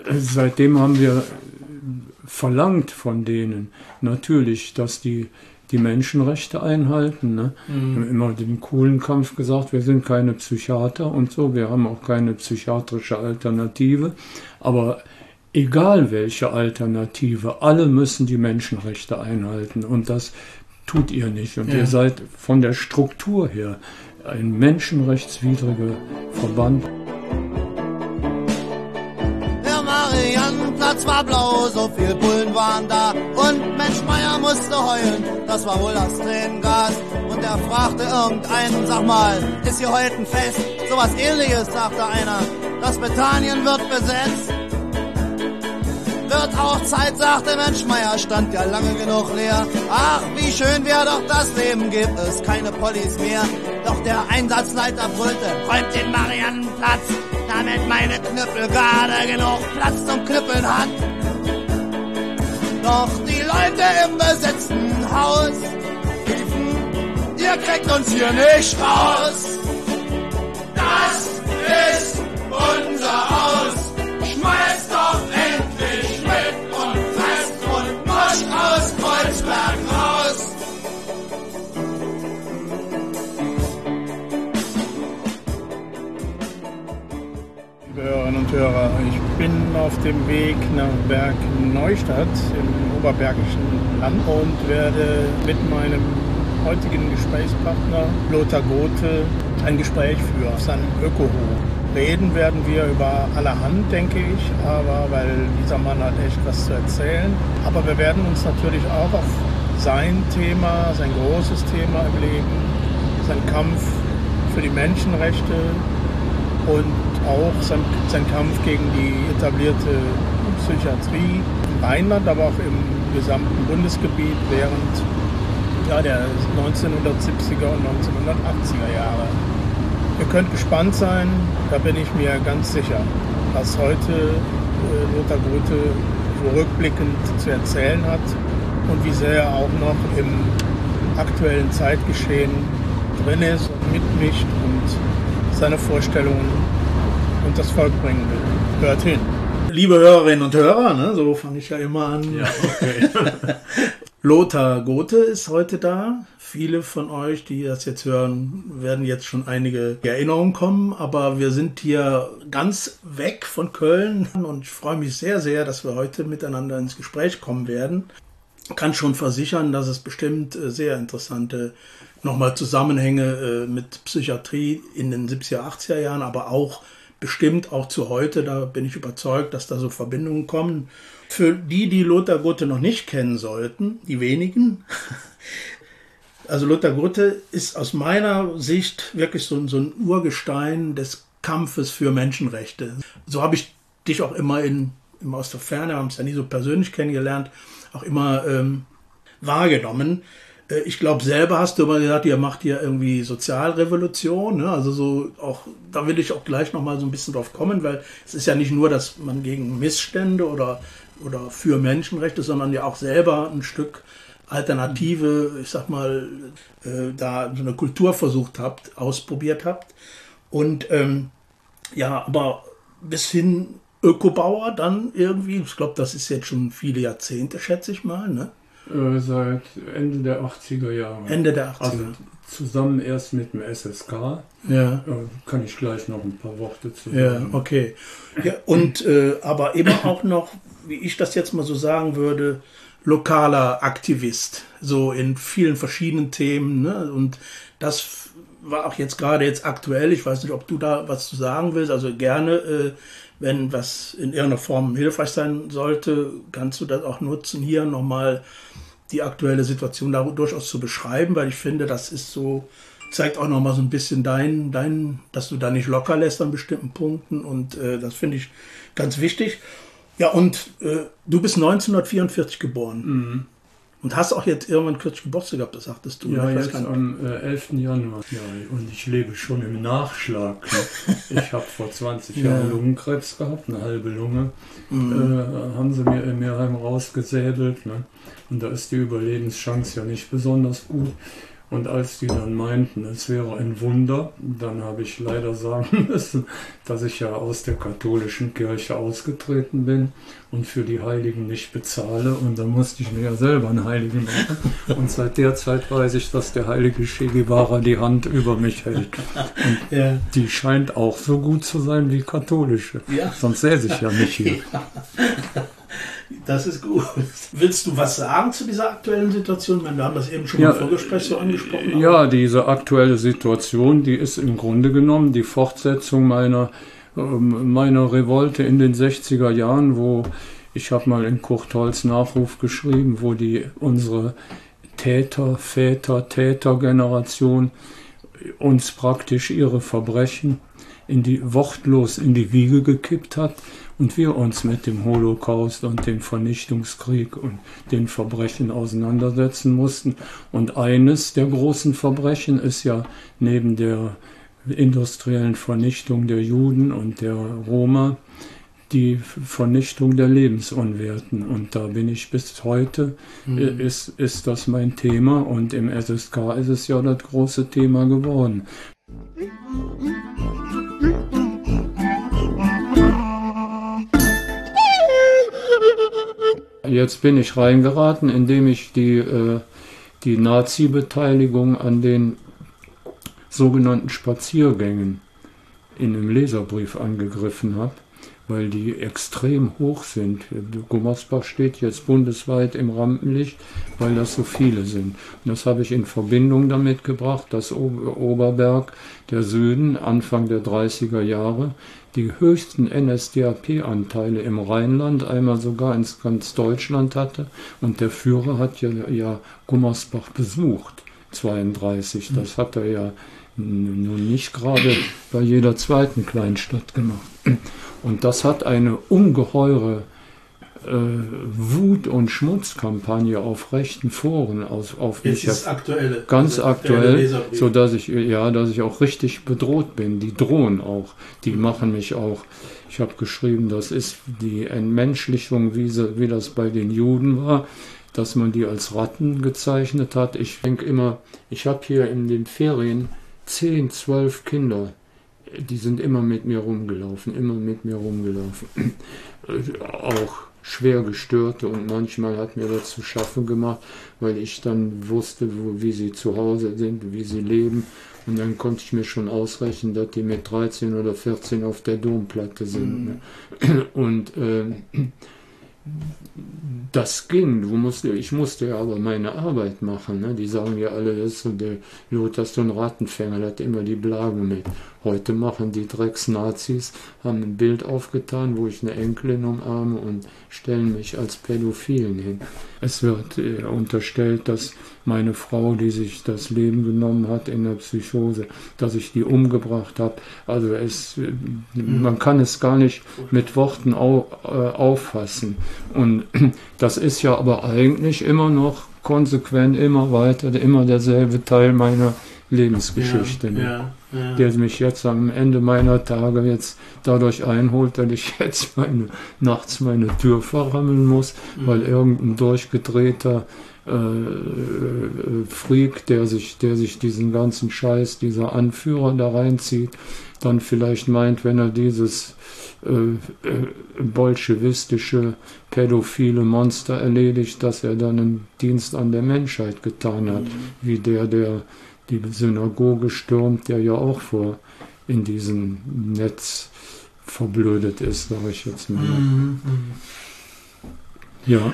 Seitdem haben wir verlangt von denen natürlich, dass die Menschenrechte einhalten. Ne? Wir haben immer den coolen Kampf gesagt, wir sind keine Psychiater und so, wir haben auch keine psychiatrische Alternative. Aber egal welche Alternative, alle müssen die Menschenrechte einhalten und das tut ihr nicht. Und ihr seid von der Struktur her ein menschenrechtswidriger Verband. Mariannenplatz war blau, so viel Bullen waren da und Menschmeier musste heulen, das war wohl das Tränengas. Und er fragte irgendeinen, sag mal, ist hier heute ein Fest? Sowas ähnliches, sagte einer, das Britannien wird besetzt. Wird auch Zeit, sagte Menschmeier, stand ja lange genug leer. Ach, wie schön wäre doch das Leben, gibt es keine Pollis mehr. Doch der Einsatzleiter brüllte, räumt den Mariannenplatz, damit meine Knüppel gerade genug Platz zum Knüppeln hat. Doch die Leute im besetzten Haus riefen, ihr kriegt uns hier nicht raus. Das ist unser Haus, schmeißt doch endlich mit und fest und musch aus Kreuzberg raus. Liebe Hörerinnen und Hörer, ich bin auf dem Weg nach Bergneustadt im oberbergischen Land und werde mit meinem heutigen Gesprächspartner Lothar Gothe ein Gespräch führen auf seinem Ökohof. Reden werden wir über allerhand, denke ich, aber weil dieser Mann hat echt was zu erzählen. Aber wir werden uns natürlich auch auf sein Thema, sein großes Thema überlegen, sein Kampf für die Menschenrechte und auch sein Kampf gegen die etablierte Psychiatrie im Rheinland, aber auch im gesamten Bundesgebiet während der 1970er und 1980er Jahre. Ihr könnt gespannt sein, da bin ich mir ganz sicher, was heute Lothar Gothe so rückblickend zu erzählen hat und wie sehr er auch noch im aktuellen Zeitgeschehen drin ist und mitmischt und seine Vorstellungen und das Volk bringen will. Hört hin. Liebe Hörerinnen und Hörer, ne, so fange ich ja immer an. Ja, okay. Lothar Gothe ist heute da. Viele von euch, die das jetzt hören, werden jetzt schon einige Erinnerungen kommen, aber wir sind hier ganz weg von Köln und ich freue mich sehr, sehr, dass wir heute miteinander ins Gespräch kommen werden. Ich kann schon versichern, dass es bestimmt sehr interessante nochmal Zusammenhänge mit Psychiatrie in den 70er, 80er Jahren, aber auch bestimmt auch zu heute, da bin ich überzeugt, dass da so Verbindungen kommen. Für die Lothar Gothe noch nicht kennen sollten, die wenigen, also Lothar Gothe ist aus meiner Sicht wirklich so ein Urgestein des Kampfes für Menschenrechte. So habe ich dich auch immer aus der Ferne, wir haben es ja nie so persönlich kennengelernt, auch immer wahrgenommen. Ich glaube, selber hast du immer gesagt, ihr macht hier irgendwie Sozialrevolution, ne? Also so auch, da will ich auch gleich nochmal so ein bisschen drauf kommen, weil es ist ja nicht nur, dass man gegen Missstände oder für Menschenrechte, sondern ja auch selber ein Stück Alternative, ich sag mal, da so eine Kultur ausprobiert habt. Und aber bis hin Ökobauer dann irgendwie, ich glaube, das ist jetzt schon viele Jahrzehnte, schätze ich mal, ne? Seit Ende der 80er Jahre. Ende der 80er. Also zusammen erst mit dem SSK. Ja. Kann ich gleich noch ein paar Worte zu sagen. Ja, okay. Ja, und aber immer auch noch, wie ich das jetzt mal so sagen würde, lokaler Aktivist. So in vielen verschiedenen Themen. Ne? Und das war auch jetzt aktuell. Ich weiß nicht, ob du da was zu sagen willst. Also gerne, wenn was in irgendeiner Form hilfreich sein sollte, kannst du das auch nutzen, hier nochmal die aktuelle Situation da durchaus zu beschreiben, weil ich finde, das ist so, zeigt auch nochmal so ein bisschen dass du da nicht locker lässt an bestimmten Punkten und das finde ich ganz wichtig. Ja, und du bist 1944 geboren. Mhm. Und hast auch jetzt irgendwann kürzlich Geburtstag gehabt, das sagtest du. Ja, jetzt am 11. Januar. Ja, und ich lebe schon im Nachschlag. Ne? Ich habe vor 20 Jahren Lungenkrebs gehabt, eine halbe Lunge. Haben sie mir in Merheim rausgesäbelt. Ne? Und da ist die Überlebenschance ja nicht besonders gut. Und als die dann meinten, es wäre ein Wunder, dann habe ich leider sagen müssen, dass ich ja aus der katholischen Kirche ausgetreten bin und für die Heiligen nicht bezahle. Und dann musste ich mir ja selber einen Heiligen machen. Und seit der Zeit weiß ich, dass der heilige Che Guevara die Hand über mich hält. Und ja. Die scheint auch so gut zu sein wie katholische. Ja. Sonst säße ich ja nicht hier. Ja. Das ist gut. Willst du was sagen zu dieser aktuellen Situation? Wir haben das eben schon im Vorgespräch so angesprochen. Ja, diese aktuelle Situation, die ist im Grunde genommen die Fortsetzung meiner Revolte in den 60er Jahren, wo ich habe mal in Kurt Holz Nachruf geschrieben, wo unsere Tätergeneration uns praktisch ihre Verbrechen wortlos in die Wiege gekippt hat und wir uns mit dem Holocaust und dem Vernichtungskrieg und den Verbrechen auseinandersetzen mussten. Und eines der großen Verbrechen ist ja neben der industriellen Vernichtung der Juden und der Roma die Vernichtung der Lebensunwerten. Und da bin ich bis heute, ist das mein Thema, und im SSK ist es ja das große Thema geworden. Jetzt bin ich reingeraten, indem ich die Nazi-Beteiligung an den sogenannten Spaziergängen in einem Leserbrief angegriffen habe, weil die extrem hoch sind. Gummersbach steht jetzt bundesweit im Rampenlicht, weil das so viele sind. Und das habe ich in Verbindung damit gebracht, dass Oberberg, der Süden, Anfang der 30er Jahre, die höchsten NSDAP-Anteile im Rheinland, einmal sogar in ganz Deutschland hatte. Und der Führer hat ja Gummersbach besucht, 1932. Das hat er ja nun nicht gerade bei jeder zweiten Kleinstadt gemacht. Und das hat eine ungeheure Wut- und Schmutzkampagne auf rechten Foren auf mich. Jetzt ist aktuelle, ganz aktuell, so dass ich auch richtig bedroht bin. Die drohen auch, die machen mich auch. Ich habe geschrieben, das ist die Entmenschlichung, wie das bei den Juden war, dass man die als Ratten gezeichnet hat. Ich denke immer, ich habe hier in den Ferien 10, 12 Kinder. Die sind immer mit mir rumgelaufen. Auch schwer gestörte, und manchmal hat mir das zu schaffen gemacht, weil ich dann wusste, wie sie zu Hause sind, wie sie leben, und dann konnte ich mir schon ausrechnen, dass die mit 13 oder 14 auf der Domplatte sind. Ne? Und das ging, ich musste ja aber meine Arbeit machen. Ne? Die sagen ja alle, der Lothar ist so ein Rattenfänger, der hat immer die Blage mit. Heute machen die Drecksnazis, haben ein Bild aufgetan, wo ich eine Enkelin umarme, und stellen mich als Pädophilen hin. Es wird unterstellt, dass meine Frau, die sich das Leben genommen hat in der Psychose, dass ich die umgebracht habe. Also man kann es gar nicht mit Worten auffassen. Und das ist ja aber eigentlich immer noch konsequent, immer weiter, immer derselbe Teil meiner Lebensgeschichte, der mich jetzt am Ende meiner Tage jetzt dadurch einholt, dass ich jetzt nachts meine Tür verrammeln muss, weil irgendein durchgedrehter Freak, der sich diesen ganzen Scheiß, dieser Anführer da reinzieht, dann vielleicht meint, wenn er dieses bolschewistische, pädophile Monster erledigt, dass er dann einen Dienst an der Menschheit getan hat, wie der die Synagoge stürmt, der ja auch in diesem Netz verblödet ist, sage ich jetzt mal. Ja.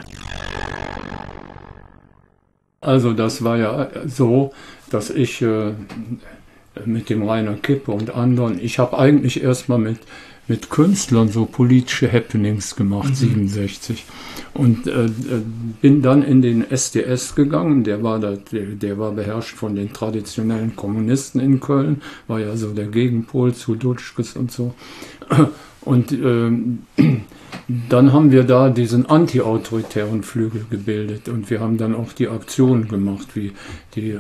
Also das war ja so, dass ich mit dem Rainer Kippe und anderen, ich habe eigentlich erstmal mit Künstlern so politische Happenings gemacht, 67. Und bin dann in den SDS gegangen, der war beherrscht von den traditionellen Kommunisten in Köln, war ja so der Gegenpol zu Dutschkes und so. Und dann haben wir da diesen antiautoritären Flügel gebildet, und wir haben dann auch die Aktionen gemacht, wie die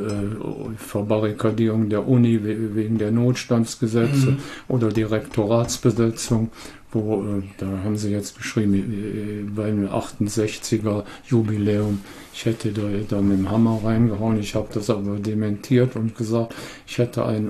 Verbarrikadierung der Uni wegen der Notstandsgesetze oder die Rektoratsbesetzung, da haben sie jetzt geschrieben, beim 68er Jubiläum, ich hätte da mit dem Hammer reingehauen. Ich habe das aber dementiert und gesagt, ich hätte einen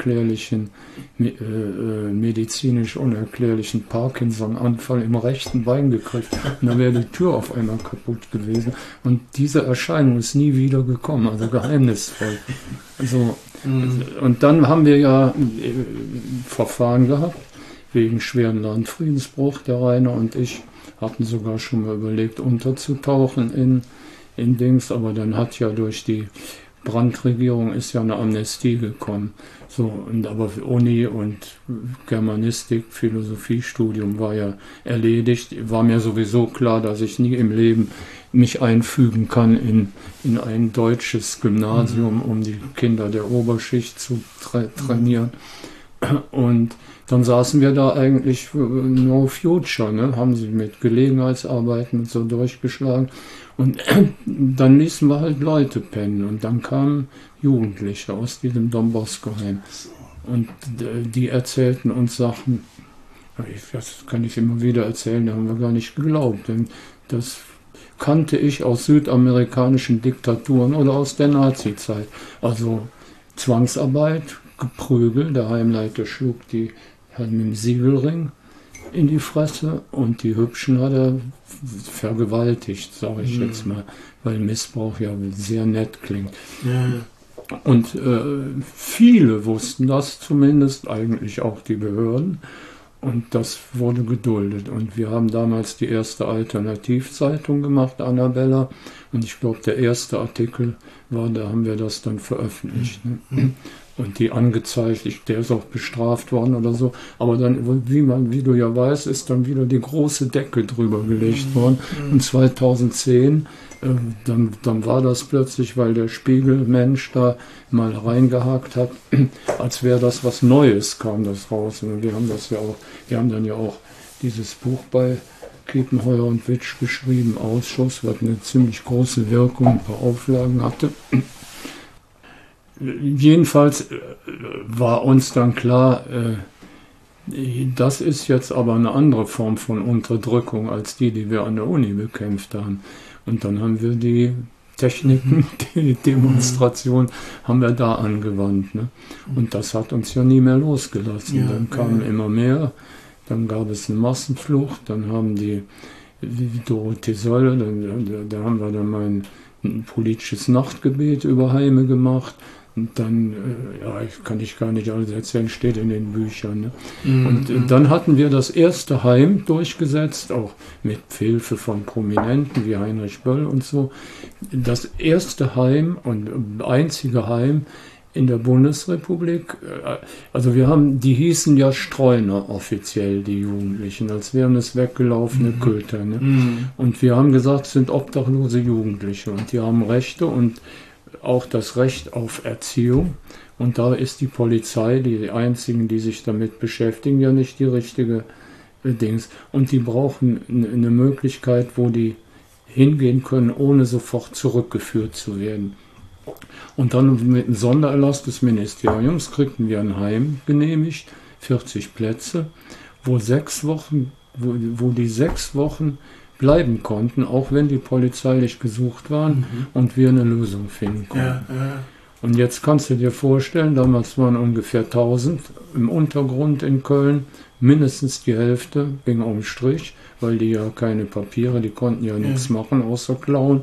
medizinisch unerklärlichen Parkinson-Anfall im rechten Bein gekriegt. Und da wäre die Tür auf einmal kaputt gewesen. Und diese Erscheinung ist nie wieder gekommen, also geheimnisvoll. Also, und dann haben wir ja Verfahren gehabt, wegen schweren Landfriedensbruch. Der Rainer und ich hatten sogar schon mal überlegt, unterzutauchen in Dings, aber dann hat ja durch die Brandt-Regierung ist ja eine Amnestie gekommen. So, aber Uni und Germanistik, Philosophiestudium war ja erledigt. War mir sowieso klar, dass ich nie im Leben mich einfügen kann in ein deutsches Gymnasium, um die Kinder der Oberschicht zu trainieren. Und dann saßen wir da eigentlich no future, ne? Haben sie mit Gelegenheitsarbeiten und so durchgeschlagen. Und dann ließen wir halt Leute pennen. Und dann kamen Jugendliche aus diesem Don Bosco Heim. Und die erzählten uns Sachen, das kann ich immer wieder erzählen, da haben wir gar nicht geglaubt. Denn das kannte ich aus südamerikanischen Diktaturen oder aus der Nazi-Zeit. Also Zwangsarbeit, Geprügel, der Heimleiter schlug die halt mit dem Siegelring in die Fresse und die Hübschen hat er vergewaltigt, sage ich jetzt mal, weil Missbrauch ja sehr nett klingt. Ja. Und viele wussten das zumindest, eigentlich auch die Behörden, und das wurde geduldet. Und wir haben damals die erste Alternativzeitung gemacht, Annabella, und ich glaube, der erste Artikel war, da haben wir das dann veröffentlicht. Ne? Und die angezeigt, der ist auch bestraft worden oder so. Aber dann, wie du ja weißt, ist dann wieder die große Decke drüber gelegt worden. Und 2010, dann war das plötzlich, weil der Spiegelmensch da mal reingehakt hat, als wäre das was Neues, kam das raus. Und wir haben dann ja auch dieses Buch bei Kiepenheuer und Witsch geschrieben, Ausschuss, was eine ziemlich große Wirkung, ein paar Auflagen hatte. Jedenfalls war uns dann klar, das ist jetzt aber eine andere Form von Unterdrückung als die wir an der Uni bekämpft haben. Und dann haben wir die Techniken, die Demonstration, haben wir da angewandt. Ne? Und das hat uns ja nie mehr losgelassen. Ja, dann kamen immer mehr, dann gab es eine Massenflucht, dann haben die Dorothee Sölle, da haben wir dann mal ein politisches Nachtgebet über Heime gemacht. Und dann, kann ich gar nicht alles erzählen, steht in den Büchern. Ne? Und dann hatten wir das erste Heim durchgesetzt, auch mit Hilfe von Prominenten wie Heinrich Böll und so. Das erste Heim und einzige Heim in der Bundesrepublik. Also die hießen ja Streuner offiziell, die Jugendlichen, als wären es weggelaufene Köter. Ne? Und wir haben gesagt, es sind obdachlose Jugendliche und die haben Rechte und auch das Recht auf Erziehung. Und da ist die Polizei, die einzigen, die sich damit beschäftigen, ja nicht die richtige Dings. Und die brauchen eine Möglichkeit, wo die hingehen können, ohne sofort zurückgeführt zu werden. Und dann mit einem Sondererlass des Ministeriums kriegten wir ein Heim genehmigt, 40 Plätze, wo die 6 Wochen bleiben konnten, auch wenn die polizeilich gesucht waren und wir eine Lösung finden konnten. Ja. Und jetzt kannst du dir vorstellen, damals waren ungefähr 1000 im Untergrund in Köln, mindestens die Hälfte ging um Strich, weil die ja keine Papiere, die konnten ja nichts machen außer klauen.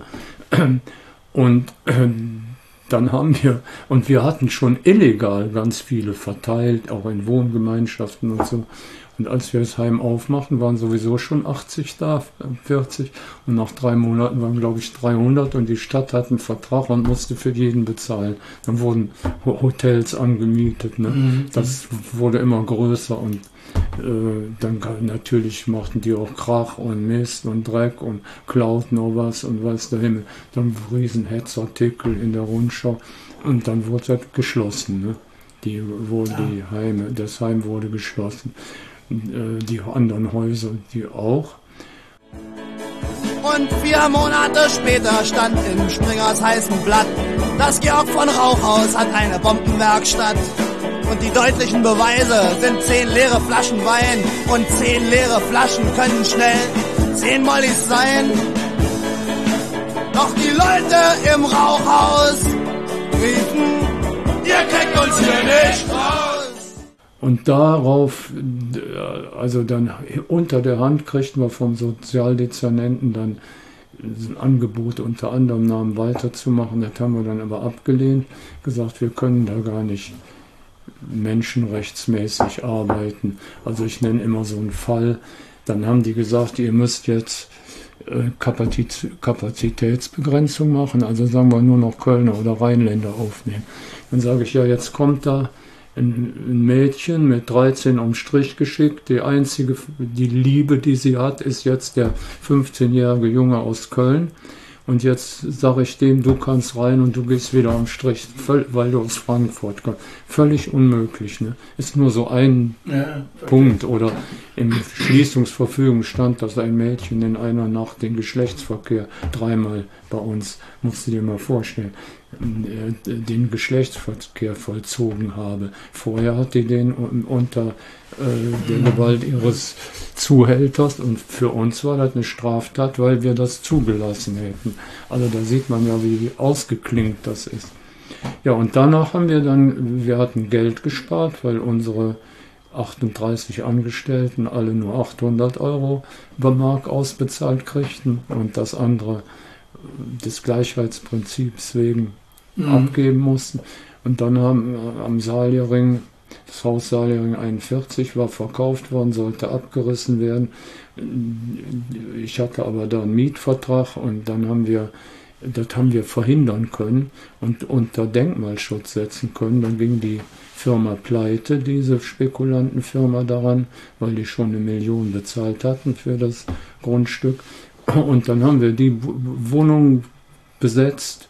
Und dann wir hatten schon illegal ganz viele verteilt, auch in Wohngemeinschaften und so. Und als wir das Heim aufmachten, waren sowieso schon 80 da, 40. Und nach 3 Monaten waren, glaube ich, 300. Und die Stadt hat einen Vertrag und musste für jeden bezahlen. Dann wurden Hotels angemietet. Ne? Das wurde immer größer. Und dann natürlich machten die auch Krach und Mist und Dreck und klauten noch was und weiß der Himmel. Dann riesen Hetzartikel in der Rundschau. Und dann wurde das geschlossen. Ne? Das Heim wurde geschlossen. Die anderen Häuser, die auch. Und 4 Monate später stand in Springers heißem Blatt, das Georg von Rauchhaus hat eine Bombenwerkstatt. Und die deutlichen Beweise sind 10 leere Flaschen Wein und 10 leere Flaschen können schnell 10 Mollys sein. Doch die Leute im Rauchhaus riefen, ihr kriegt uns hier nicht raus. Und darauf, also dann unter der Hand kriegten wir vom Sozialdezernenten dann ein Angebot unter anderem Namen weiterzumachen. Das haben wir dann aber abgelehnt, gesagt, wir können da gar nicht menschenrechtsmäßig arbeiten. Also ich nenne immer so einen Fall. Dann haben die gesagt, ihr müsst jetzt Kapazitätsbegrenzung machen, also sagen wir nur noch Kölner oder Rheinländer aufnehmen. Dann sage ich, ja, jetzt kommt da ein Mädchen mit 13 am Strich geschickt. Die Liebe, die sie hat, ist jetzt der 15-jährige Junge aus Köln. Und jetzt sage ich dem, du kannst rein und du gehst wieder am Strich, weil du aus Frankfurt kommst. Völlig unmöglich, ne? Ist nur so ein Punkt. Oder im Schließungsverfügung stand, dass ein Mädchen in einer Nacht den Geschlechtsverkehr 3-mal bei uns, musst du dir mal vorstellen, den Geschlechtsverkehr vollzogen habe. Vorher hat die den unter der Gewalt ihres Zuhälters und für uns war das eine Straftat, weil wir das zugelassen hätten. Also da sieht man ja, wie ausgeklingt das ist. Ja, und danach haben wir hatten Geld gespart, weil unsere 38 Angestellten alle nur 800 € bei Mark ausbezahlt kriegten und das andere des Gleichheitsprinzips wegen abgeben mussten. Und dann haben am Salierring, das Haus Salierring 41 war verkauft worden, sollte abgerissen werden. Ich hatte aber da einen Mietvertrag und dann haben wir verhindern können und unter Denkmalschutz setzen können. Dann ging die Firma pleite, diese Spekulantenfirma daran, weil die schon 1 Million bezahlt hatten für das Grundstück. Und dann haben wir die Wohnung besetzt.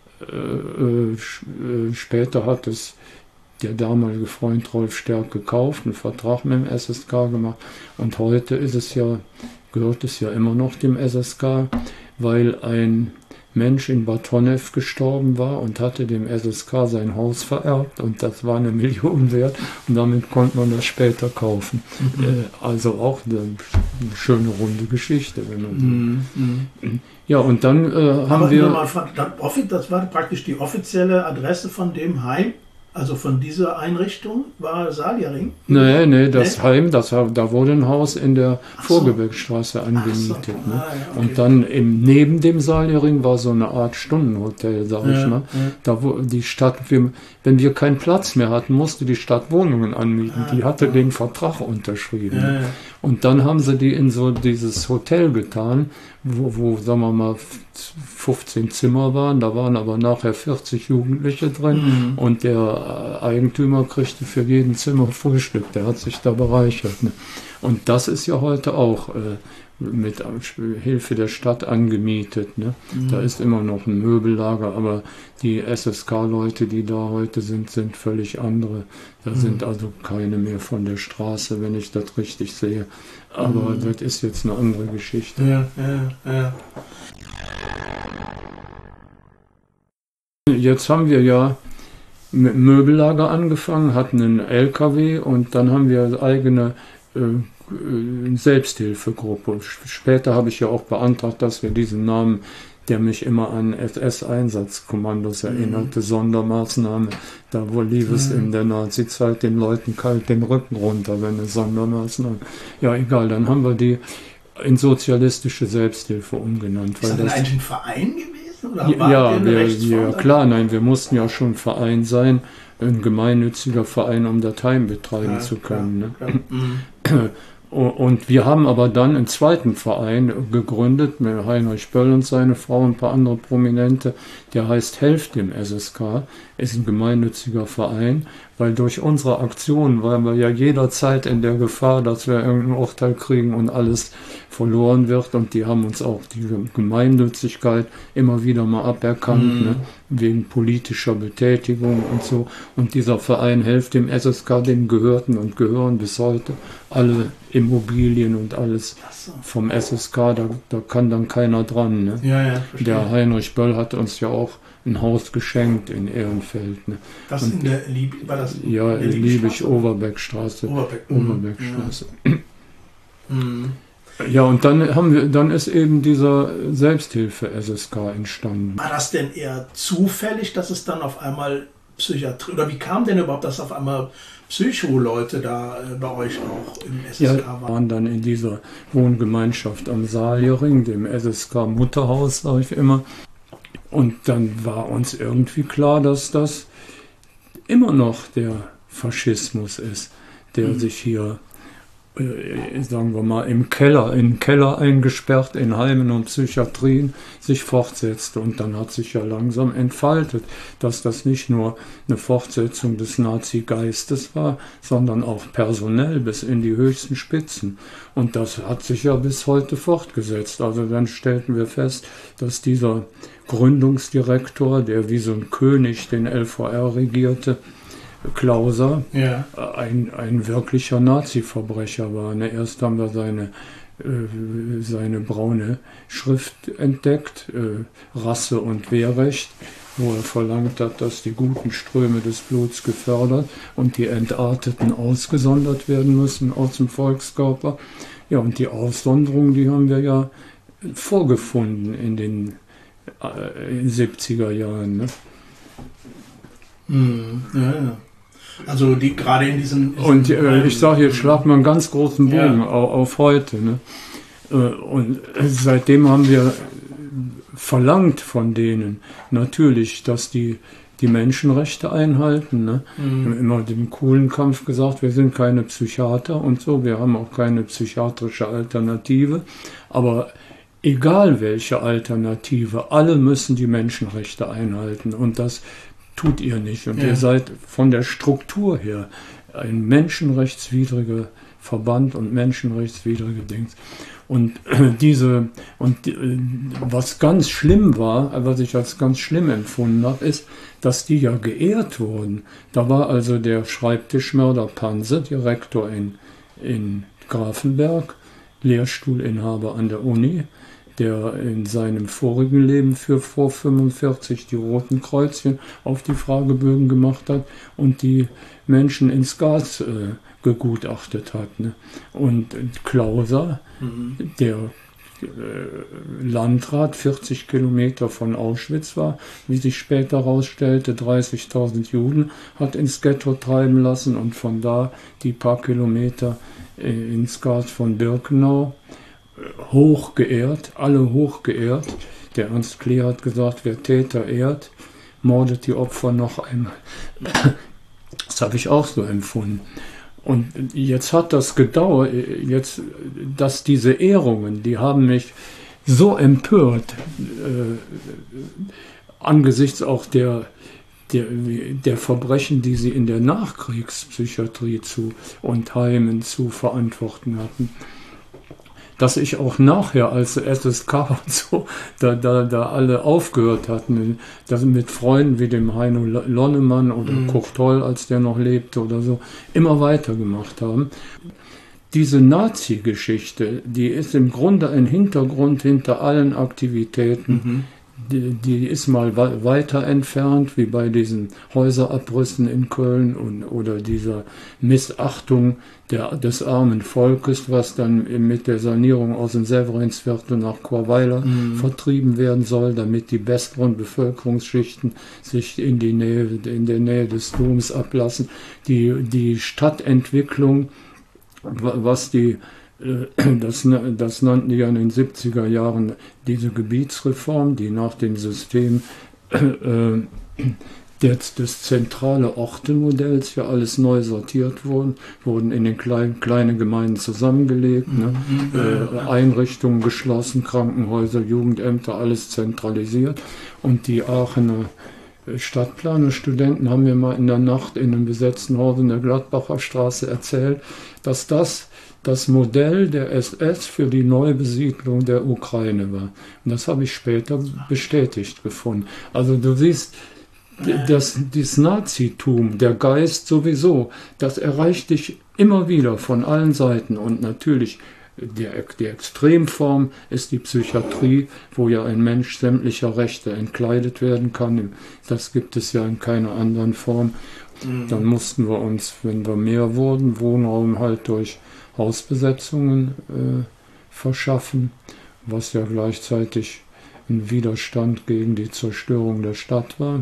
Später hat es der damalige Freund Rolf Stärk gekauft, einen Vertrag mit dem SSK gemacht. Und heute gehört es ja immer noch dem SSK, weil ein Mensch in Bad Honnef gestorben war und hatte dem SSK sein Haus vererbt und das war 1 Million wert und damit konnte man das später kaufen. Also auch eine schöne runde Geschichte. Wenn man Ja, und dann haben wir... Das war praktisch die offizielle Adresse von dem Heim? Also von dieser Einrichtung war Salierring? Nee, das Heim, da wurde ein Haus in der Vorgebirgsstraße angemietet. So. Ne? Okay. Und dann neben dem Salierring war so eine Art Stundenhotel, sag ich mal. Da wo die Stadt, wenn wir keinen Platz mehr hatten, musste die Stadt Wohnungen anmieten. Die hatte den Vertrag unterschrieben. Und dann haben sie die in so dieses Hotel getan, wo sagen wir mal 15 Zimmer waren, da waren aber nachher 40 Jugendliche drin und der Eigentümer kriegte für jeden Zimmer Frühstück, der hat sich da bereichert. Ne? Und das ist ja heute auch mit Hilfe der Stadt angemietet. Ne? Da ist immer noch ein Möbellager, aber die SSK-Leute, die da heute sind völlig andere. Da sind also keine mehr von der Straße, wenn ich das richtig sehe. Aber das ist jetzt eine andere Geschichte. Ja. Jetzt haben wir ja mit dem Möbellager angefangen, hatten einen LKW und dann haben wir eigene Selbsthilfegruppe. Später habe ich ja auch beantragt, dass wir diesen Namen, der mich immer an SS-Einsatzkommandos erinnerte, Sondermaßnahme, da wo lief es in der Nazi-Zeit den Leuten kalt den Rücken runter, wenn eine Sondermaßnahme. Ja, egal, dann haben wir die in sozialistische Selbsthilfe umgenannt. Ist das eigentlich ein Verein gewesen? Oder ja, klar, nein, wir mussten ja schon Verein sein, ein gemeinnütziger Verein, um das Heim betreiben zu können. Ne? Und wir haben aber dann einen zweiten Verein gegründet mit Heinrich Böll und seine Frau und ein paar andere Prominente, der heißt Helft dem SSK, ist ein gemeinnütziger Verein, weil durch unsere Aktionen waren wir ja jederzeit in der Gefahr, dass wir irgendein Urteil kriegen und alles verloren wird und die haben uns auch die Gemeinnützigkeit immer wieder mal aberkannt, ne, wegen politischer Betätigung und so. Und dieser Verein Helft dem SSK, dem gehörten und gehören bis heute alle Immobilien und alles vom SSK, da kann dann keiner dran. Ne? Ja, der Heinrich Böll hat uns ja auch ein Haus geschenkt in Ehrenfeld. Ne? Was in der Liebe, war das? Ja, Liebig, Overbeckstraße. Overbeckstraße. Ja, und dann ist eben dieser Selbsthilfe-SSK entstanden. War das denn eher zufällig, dass es dann auf einmal Psychiatrie, oder wie kam denn überhaupt, dass auf einmal Psycho-Leute da bei euch auch im SSK waren dann in dieser Wohngemeinschaft am Saaliering, dem SSK-Mutterhaus, sage ich immer. Und dann war uns irgendwie klar, dass das immer noch der Faschismus ist, der sich hier, sagen wir mal, in den Keller eingesperrt, in Heimen und Psychiatrien sich fortsetzt. Und dann hat sich ja langsam entfaltet, dass das nicht nur eine Fortsetzung des Nazi-Geistes war, sondern auch personell bis in die höchsten Spitzen. Und das hat sich ja bis heute fortgesetzt. Also dann stellten wir fest, dass dieser Gründungsdirektor, der wie so ein König den LVR regierte, Klauser, ein wirklicher Nazi-Verbrecher war. Erst haben wir seine braune Schrift entdeckt, Rasse- und Wehrrecht, wo er verlangt hat, dass die guten Ströme des Bluts gefördert und die Entarteten ausgesondert werden müssen aus dem Volkskörper. Ja, und die Aussonderung, die haben wir ja vorgefunden in den 70er Jahren. Ne? Ja. Also die gerade in diesen und ich sage, jetzt schlag mal einen ganz großen Bogen auf heute. Ne? Und seitdem haben wir verlangt von denen natürlich, dass die Menschenrechte einhalten. Ne? Wir haben immer den coolen Kampf gesagt, wir sind keine Psychiater und so, wir haben auch keine psychiatrische Alternative. Aber egal welche Alternative, alle müssen die Menschenrechte einhalten und das tut ihr nicht. Und ihr seid von der Struktur her ein menschenrechtswidriger Verband und menschenrechtswidrige Dings. Und was ganz schlimm war, was ich als ganz schlimm empfunden habe, ist, dass die ja geehrt wurden. Da war also der Schreibtischmörder Panse, Direktor in Grafenberg, Lehrstuhlinhaber an der Uni, der in seinem vorigen Leben für vor 45 die roten Kreuzchen auf die Fragebögen gemacht hat und die Menschen ins Gas gegutachtet hat. Ne? Und Klauser, der Landrat, 40 Kilometer von Auschwitz war, wie sich später herausstellte, 30.000 Juden hat ins Ghetto treiben lassen und von da die paar Kilometer ins Gas von Birkenau. Hoch geehrt, alle hoch geehrt. Der Ernst Klee hat gesagt, wer Täter ehrt, mordet die Opfer noch einmal. Das habe ich auch so empfunden. Und jetzt hat das gedauert, dass diese Ehrungen, die haben mich so empört, angesichts auch der Verbrechen, die sie in der Nachkriegspsychiatrie und Heimen zu verantworten hatten, dass ich auch nachher als SSK und so, da alle aufgehört hatten, dass mit Freunden wie dem Heino Lonnemann oder Kurt Toll, als der noch lebte oder so, immer weitergemacht haben. Diese Nazi-Geschichte, die ist im Grunde ein Hintergrund hinter allen Aktivitäten. Die ist mal weiter entfernt, wie bei diesen Häuserabrissen in Köln oder dieser Missachtung des armen Volkes, was dann mit der Sanierung aus dem Severinsviertel nach Chorweiler vertrieben werden soll, damit die besseren Bevölkerungsschichten sich in der Nähe des Doms ablassen. Die Stadtentwicklung, was das nannten die ja in den 70er Jahren diese Gebietsreform, die nach dem System des zentrale Orte-Modells ja alles neu sortiert wurden in den kleinen Gemeinden zusammengelegt, Einrichtungen geschlossen, Krankenhäuser, Jugendämter, alles zentralisiert. Und die Aachener Stadtplanerstudenten haben mir mal in der Nacht in einem besetzten Haus in der Gladbacher Straße erzählt, dass das Modell der SS für die Neubesiedlung der Ukraine war. Und das habe ich später bestätigt gefunden. Also du siehst, das Nazitum, der Geist sowieso, das erreicht dich immer wieder von allen Seiten. Und natürlich die Extremform ist die Psychiatrie, wo ja ein Mensch sämtlicher Rechte entkleidet werden kann. Das gibt es ja in keiner anderen Form. Dann mussten wir uns, wenn wir mehr wurden, Wohnraum halt durch Hausbesetzungen verschaffen, was ja gleichzeitig ein Widerstand gegen die Zerstörung der Stadt war.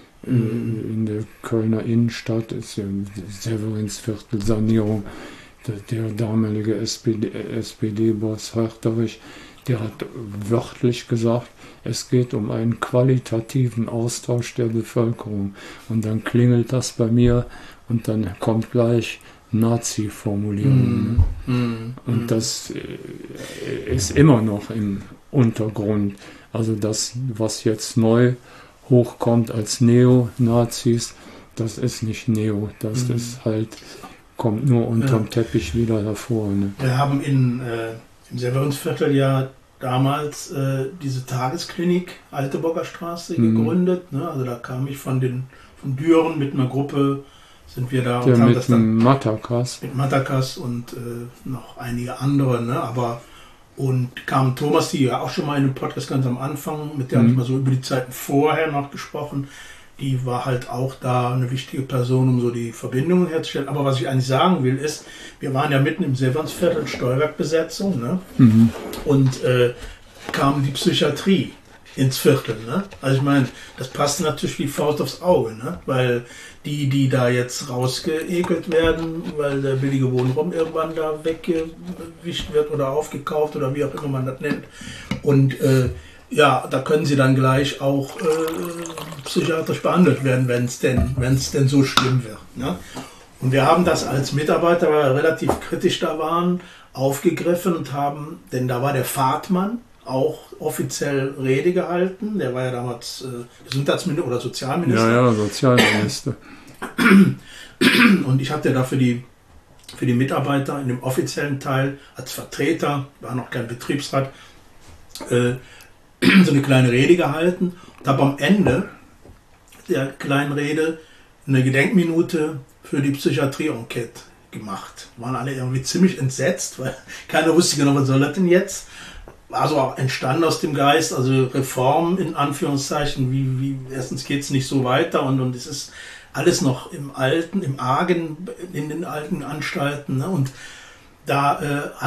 In der Kölner Innenstadt ist ja Severinsviertel Sanierung. Der damalige SPD-Boss Herterich, der hat wörtlich gesagt, es geht um einen qualitativen Austausch der Bevölkerung. Und dann klingelt das bei mir und dann kommt gleich Nazi-Formulierung. Und das ist immer noch im Untergrund. Also das, was jetzt neu hochkommt als Neonazis, das ist nicht Neo, das ist halt, kommt nur unterm Teppich wieder hervor. Ne? Wir haben im Severinsviertel ja damals diese Tagesklinik Alteburger Straße gegründet. Ne? Also da kam ich von Düren mit einer Gruppe, sind wir da und haben das dann mit Matakas und noch einige andere, ne? Und kam Thomas, die ja auch schon mal in einem Podcast ganz am Anfang, mit der habe ich mal so über die Zeiten vorher noch gesprochen, die war halt auch da eine wichtige Person, um so die Verbindungen herzustellen. Aber was ich eigentlich sagen will, ist, wir waren ja mitten im Severinsviertel, Stolberg-Besetzung, ne? Und kam die Psychiatrie ins Viertel. Ne? Also ich meine, das passt natürlich wie Faust aufs Auge, ne? Weil die da jetzt rausgeekelt werden, weil der billige Wohnraum irgendwann da weggewischt wird oder aufgekauft oder wie auch immer man das nennt. Und ja, da können sie dann gleich auch psychiatrisch behandelt werden, wenn es denn so schlimm wird. Ne? Und wir haben das als Mitarbeiter, weil wir relativ kritisch da waren, aufgegriffen und haben, denn da war der Fahrtmann auch offiziell Rede gehalten. Der war ja damals Gesundheitsminister oder Sozialminister. Ja, Sozialminister. Und ich hatte da für die Mitarbeiter in dem offiziellen Teil als Vertreter, war noch kein Betriebsrat, so eine kleine Rede gehalten und habe am Ende der kleinen Rede eine Gedenkminute für die Psychiatrie-Enquete gemacht. Waren alle irgendwie ziemlich entsetzt, weil keiner wusste genau, was soll das denn jetzt? Also auch entstanden aus dem Geist, also Reform in Anführungszeichen, wie erstens geht es nicht so weiter und es ist alles noch im Argen, in den alten Anstalten, ne? Und da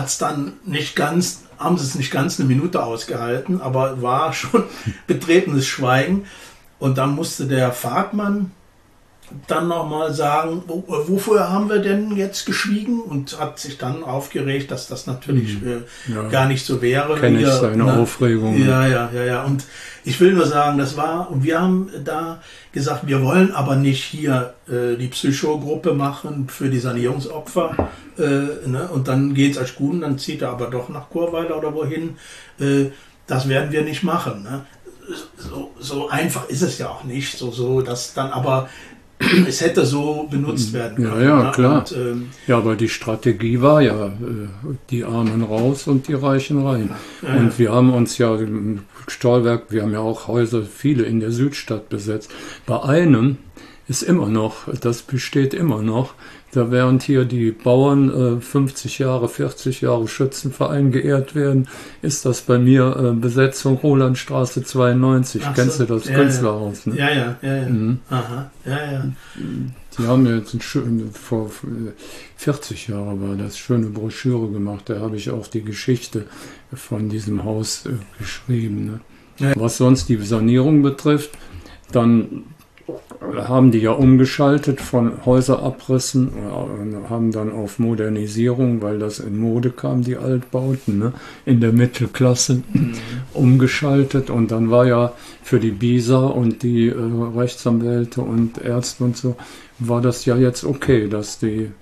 haben sie es nicht ganz eine Minute ausgehalten, aber war schon betretenes Schweigen. Und dann musste der Fahrtmann dann nochmal sagen, wofür haben wir denn jetzt geschwiegen? Und hat sich dann aufgeregt, dass das natürlich gar nicht so wäre. Kenne ich seine Aufregung. Ja. Und ich will nur sagen, wir haben da gesagt, wir wollen aber nicht hier die Psychogruppe machen für die Sanierungsopfer. Ne? Und dann geht es als gut, dann zieht er aber doch nach Churweiler oder wohin. Das werden wir nicht machen. Ne? So einfach ist es ja auch nicht. So dass dann aber es hätte so benutzt werden können. Ja, ne? klar. Und, ja, aber die Strategie war ja, die Armen raus und die Reichen rein. Und wir haben uns ja im Stolberg, wir haben ja auch Häuser, viele in der Südstadt besetzt. Bei einem ist immer noch, das besteht immer noch, da während hier die Bauern 50 Jahre, 40 Jahre Schützenverein geehrt werden, ist das bei mir Besetzung Rolandstraße 92. Kennst du das Künstlerhaus? Ne? Ja. Aha. Ja. Die haben jetzt vor 40 Jahren war das, schöne Broschüre gemacht. Da habe ich auch die Geschichte von diesem Haus geschrieben. Ne? Ja. Was sonst die Sanierung betrifft, dann haben die ja umgeschaltet von Häuserabrissen und haben dann auf Modernisierung, weil das in Mode kam, die Altbauten, ne, in der Mittelklasse umgeschaltet. Und dann war ja für die BISA und die Rechtsanwälte und Ärzte und so, war das ja jetzt okay, dass die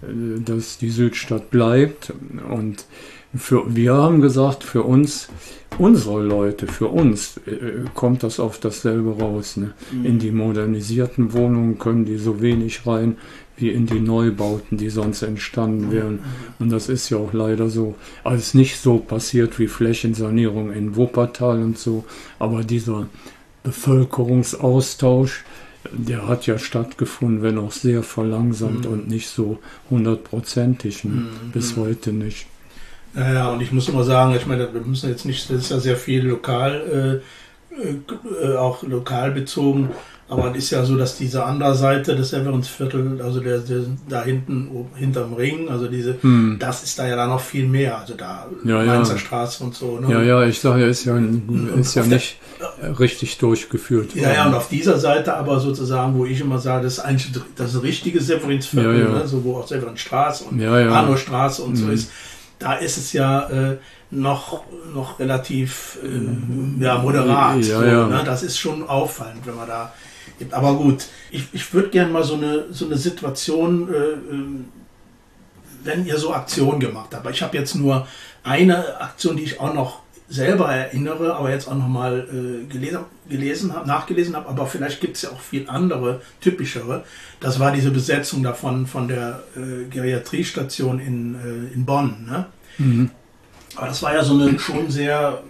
Südstadt bleibt. Und wir haben gesagt, für uns, unsere Leute, für uns kommt das auf dasselbe raus. Ne? In die modernisierten Wohnungen können die so wenig rein wie in die Neubauten, die sonst entstanden wären. Und das ist ja auch leider so. Also es ist nicht so passiert wie Flächensanierung in Wuppertal und so, aber dieser Bevölkerungsaustausch, der hat ja stattgefunden, wenn auch sehr verlangsamt und nicht so 100%ig, ne? Bis heute nicht. Ja, und ich muss immer sagen, ich meine, wir müssen jetzt nicht, das ist ja sehr viel auch lokal bezogen. Aber es ist ja so, dass diese andere Seite des Severinsviertel, also der da hinten, hinterm Ring, also das ist da ja dann noch viel mehr. Also da Mainzer Straße und so. Ne? Ja, ich sage ja, ist ja nicht richtig durchgeführt. Ja, und auf dieser Seite aber sozusagen, wo ich immer sage, das ist eigentlich das richtige Severinsviertel, ne? So wo auch Severinstraße und Arnostraße und so ist. Da ist es ja noch relativ moderat. Ne? Das ist schon auffallend, wenn man da gibt. Aber gut, ich würde gerne mal so eine Situation, wenn ihr so Aktionen gemacht habt. Ich habe jetzt nur eine Aktion, die ich auch noch selber erinnere, aber jetzt auch noch mal nachgelesen habe, aber vielleicht gibt es ja auch viel andere, typischere. Das war diese Besetzung davon von der Geriatriestation in Bonn. Ne? Mhm. Aber das war ja so eine schon sehr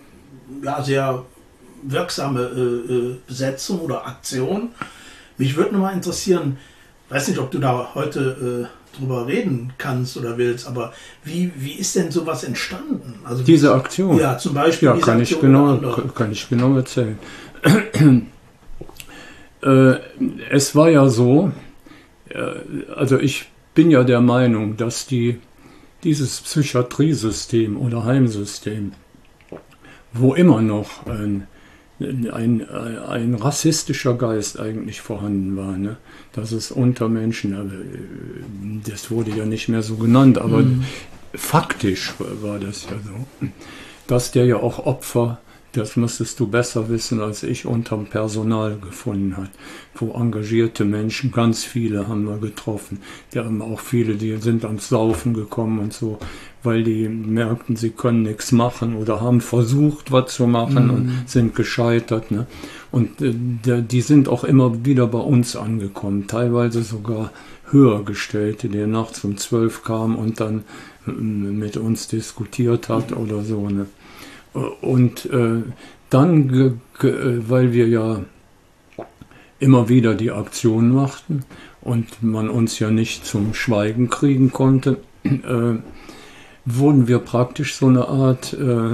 wirksame Besetzung oder Aktion. Mich würde nur mal interessieren, weiß nicht, ob du da heute drüber reden kannst oder willst, aber wie ist denn sowas entstanden? Also diese Aktion? Ja, zum Beispiel. Ja, kann ich genau erzählen. Es war ja so, also ich bin ja der Meinung, dass dieses Psychiatriesystem oder Heimsystem, wo immer noch ein rassistischer Geist eigentlich vorhanden war, ne? Dass es unter Menschen, das wurde ja nicht mehr so genannt, aber faktisch war das ja so, dass der ja auch Opfer, das müsstest du besser wissen als ich, unterm Personal gefunden hat, wo engagierte Menschen, ganz viele haben wir getroffen, die haben auch viele, die sind ans Saufen gekommen und so, weil die merkten, sie können nichts machen oder haben versucht, was zu machen und sind gescheitert. Ne? Und die sind auch immer wieder bei uns angekommen, teilweise sogar höher gestellte, die nachts um 12 kamen und dann mit uns diskutiert hat oder so. Ne? Und dann, weil wir ja immer wieder die Aktion machten und man uns ja nicht zum Schweigen kriegen konnte, wurden wir praktisch so eine Art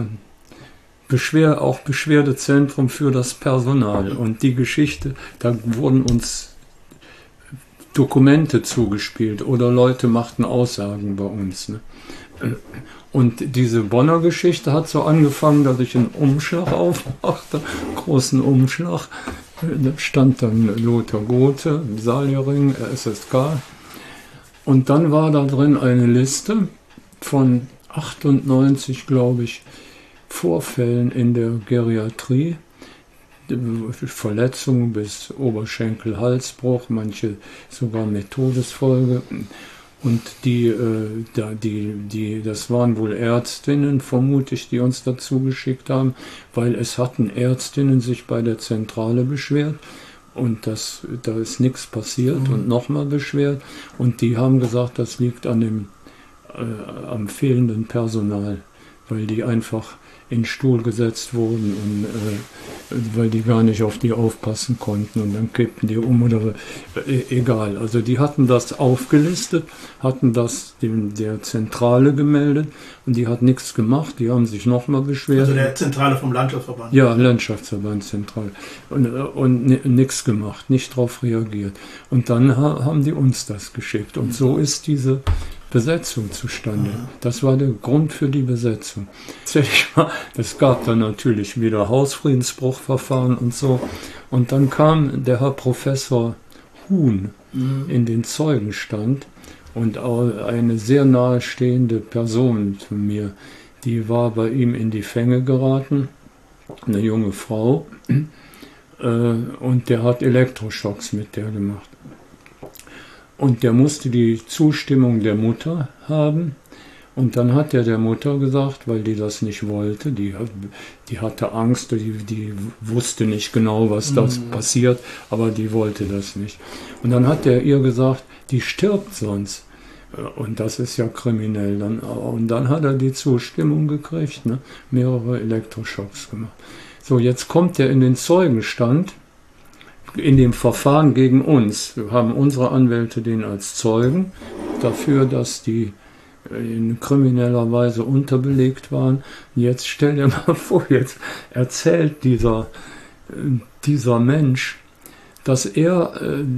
Beschwerdezentrum für das Personal. Und die Geschichte, da wurden uns Dokumente zugespielt oder Leute machten Aussagen bei uns. Ne? Und diese Bonner Geschichte hat so angefangen, dass ich einen Umschlag aufmachte, großen Umschlag. Da stand dann Lothar Gothe, Salierring, SSK. Und dann war da drin eine Liste von 98, glaube ich, Vorfällen in der Geriatrie. Verletzungen bis Oberschenkel-Halsbruch, manche sogar mit Todesfolge. Und das waren wohl Ärztinnen, vermute ich, die uns dazu geschickt haben, weil es hatten Ärztinnen sich bei der Zentrale beschwert und da ist nichts passiert und nochmal beschwert. Und die haben gesagt, das liegt am fehlenden Personal, weil die einfach in den Stuhl gesetzt wurden und weil die gar nicht auf die aufpassen konnten und dann kippten die um oder egal. Also die hatten das aufgelistet, hatten das der Zentrale gemeldet und die hat nichts gemacht, die haben sich nochmal beschwert. Also der Zentrale vom Landschaftsverband? Ja, Landschaftsverband Zentrale. Und nichts gemacht, nicht darauf reagiert. Und dann haben die uns das geschickt und so ist diese Besetzung zustande. Das war der Grund für die Besetzung. Es gab dann natürlich wieder Hausfriedensbruchverfahren und so. Und dann kam der Herr Professor Huhn in den Zeugenstand und auch eine sehr nahestehende Person von mir, die war bei ihm in die Fänge geraten, eine junge Frau, und der hat Elektroschocks mit der gemacht. Und der musste die Zustimmung der Mutter haben. Und dann hat er der Mutter gesagt, weil die das nicht wollte, die hatte Angst, die wusste nicht genau, was das passiert, aber die wollte das nicht. Und dann hat er ihr gesagt, die stirbt sonst. Und das ist ja kriminell. Und dann hat er die Zustimmung gekriegt, ne? Mehrere Elektroschocks gemacht. So, jetzt kommt er in den Zeugenstand. In dem Verfahren gegen uns haben unsere Anwälte den als Zeugen dafür, dass die in krimineller Weise unterbelegt waren. Jetzt stell dir mal vor, jetzt erzählt dieser Mensch, dass er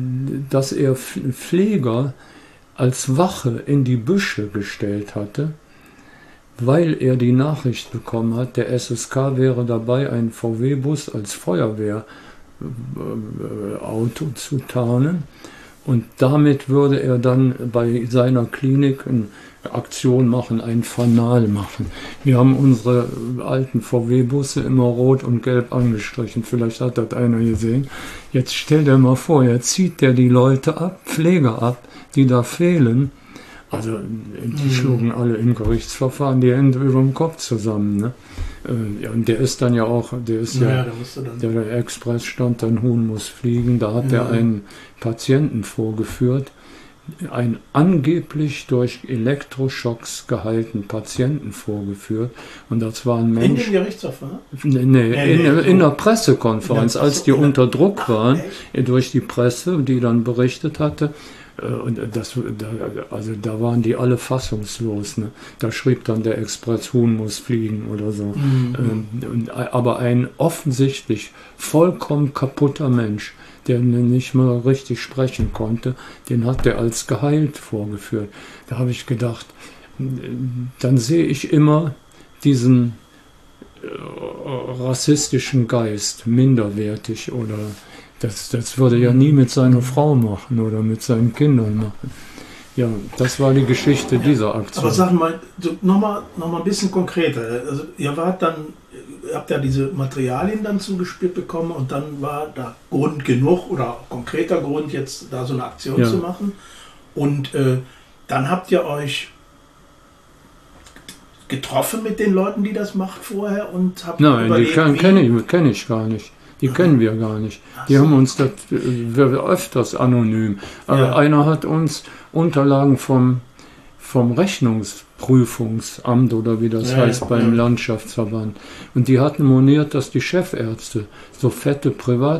Pfleger als Wache in die Büsche gestellt hatte, weil er die Nachricht bekommen hat, der SSK wäre dabei, einen VW-Bus als Feuerwehrauto zu tarnen. Und damit würde er dann bei seiner Klinik eine Aktion machen, ein Fanal machen. Wir haben unsere alten VW-Busse immer rot und gelb angestrichen. Vielleicht hat das einer gesehen. Jetzt stell dir mal vor, jetzt zieht der die Leute ab, Pfleger ab, die da fehlen. Also die schlugen alle im Gerichtsverfahren die Hände über dem Kopf zusammen. Ne? Ja, und der ist dann ja auch, der Express stand dann, Huhn muss fliegen, da hat er einen Patienten vorgeführt, einen angeblich durch Elektroschocks geheilten Patienten vorgeführt. Und das war ein Mensch... In dem Gerichtsverfahren? In der Pressekonferenz, als die unter Druck waren, durch die Presse, die dann berichtet hatte. Und da waren die alle fassungslos. Ne? Da schrieb dann der Express, Huhn muss fliegen oder so. Aber ein offensichtlich vollkommen kaputter Mensch, der nicht mal richtig sprechen konnte, den hat er als geheilt vorgeführt. Da habe ich gedacht, dann sehe ich immer diesen rassistischen Geist, minderwertig oder... Das würde er nie mit seiner Frau machen oder mit seinen Kindern machen. Ja, das war die Geschichte dieser Aktion. Aber sag mal, noch mal ein bisschen konkreter. Also ihr habt ja diese Materialien dann zugespielt bekommen und dann war da Grund genug oder konkreter Grund, jetzt da so eine Aktion zu machen. Und dann habt ihr euch getroffen mit den Leuten, die das macht vorher und habt überlegt, die kenne ich gar nicht. Die kennen wir gar nicht. Die haben uns das öfters anonym. Aber einer hat uns Unterlagen vom Rechnungsprüfungsamt oder wie das heißt beim Landschaftsverband. Und die hatten moniert, dass die Chefärzte so fette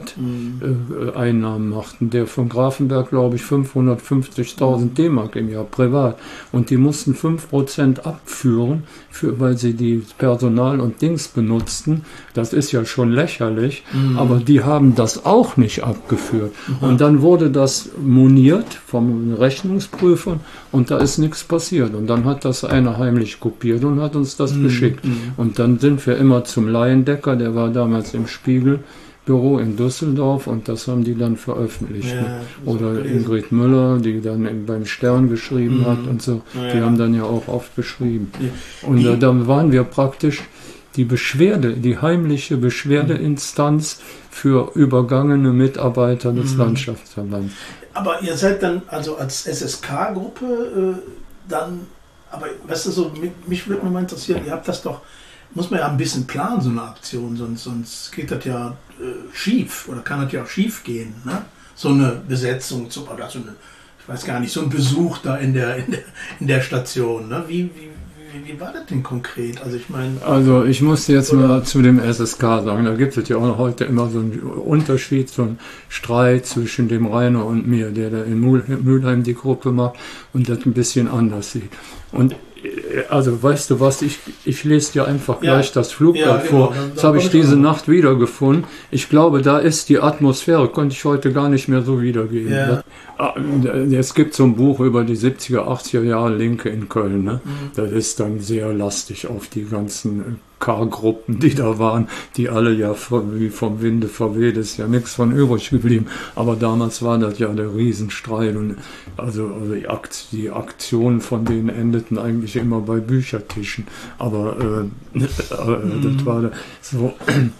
Privateinnahmen machten. Der von Grafenberg, glaube ich, 550.000 D-Mark im Jahr privat. Und die mussten 5% abführen, weil sie die Personal und Dings benutzten. Das ist ja schon lächerlich. Aber die haben das auch nicht abgeführt. Und dann wurde das moniert vom Rechnungsprüfern und da ist nichts passiert. Und dann hat das einer heimlich kopiert und hat uns das geschickt. Und dann sind wir immer zum Laiendecker, der war damals im Spiegelbüro in Düsseldorf und das haben die dann veröffentlicht. Ne? Oder Ingrid Müller, die dann beim Stern geschrieben hat und so. Die haben dann ja auch oft geschrieben. Und dann waren wir praktisch die heimliche Beschwerdeinstanz für übergangene Mitarbeiter des Landschaftsverbands. Aber ihr seid dann also als SSK-Gruppe aber weißt du, so, mich würde mal interessieren, ihr habt das doch, muss man ja ein bisschen planen, so eine Aktion, sonst geht das ja schief oder kann das ja auch schief gehen, ne? So eine Besetzung oder so eine, ich weiß gar nicht, so ein Besuch da in der Station, ne? Wie war das denn konkret? Also ich meine... Also ich muss jetzt mal zu dem SSK sagen, da gibt es ja auch heute immer so einen Unterschied, so einen Streit zwischen dem Rainer und mir, der in Mülheim die Gruppe macht und das ein bisschen anders sieht. Und also weißt du was, ich lese dir einfach gleich das Flugblatt vor. Das habe ich diese Nacht wiedergefunden. Ich glaube, da ist die Atmosphäre, konnte ich heute gar nicht mehr so wiedergeben. Ja. Es gibt so ein Buch über die 70er, 80er Jahre Linke in Köln. Ne? Das ist dann sehr lastig auf die ganzen K-Gruppen, die da waren, die alle ja wie vom Winde verweht, ist ja nichts von übrig geblieben. Aber damals war das ja der Riesenstreit und also die Aktionen von denen endeten eigentlich immer bei Büchertischen. Aber das war so.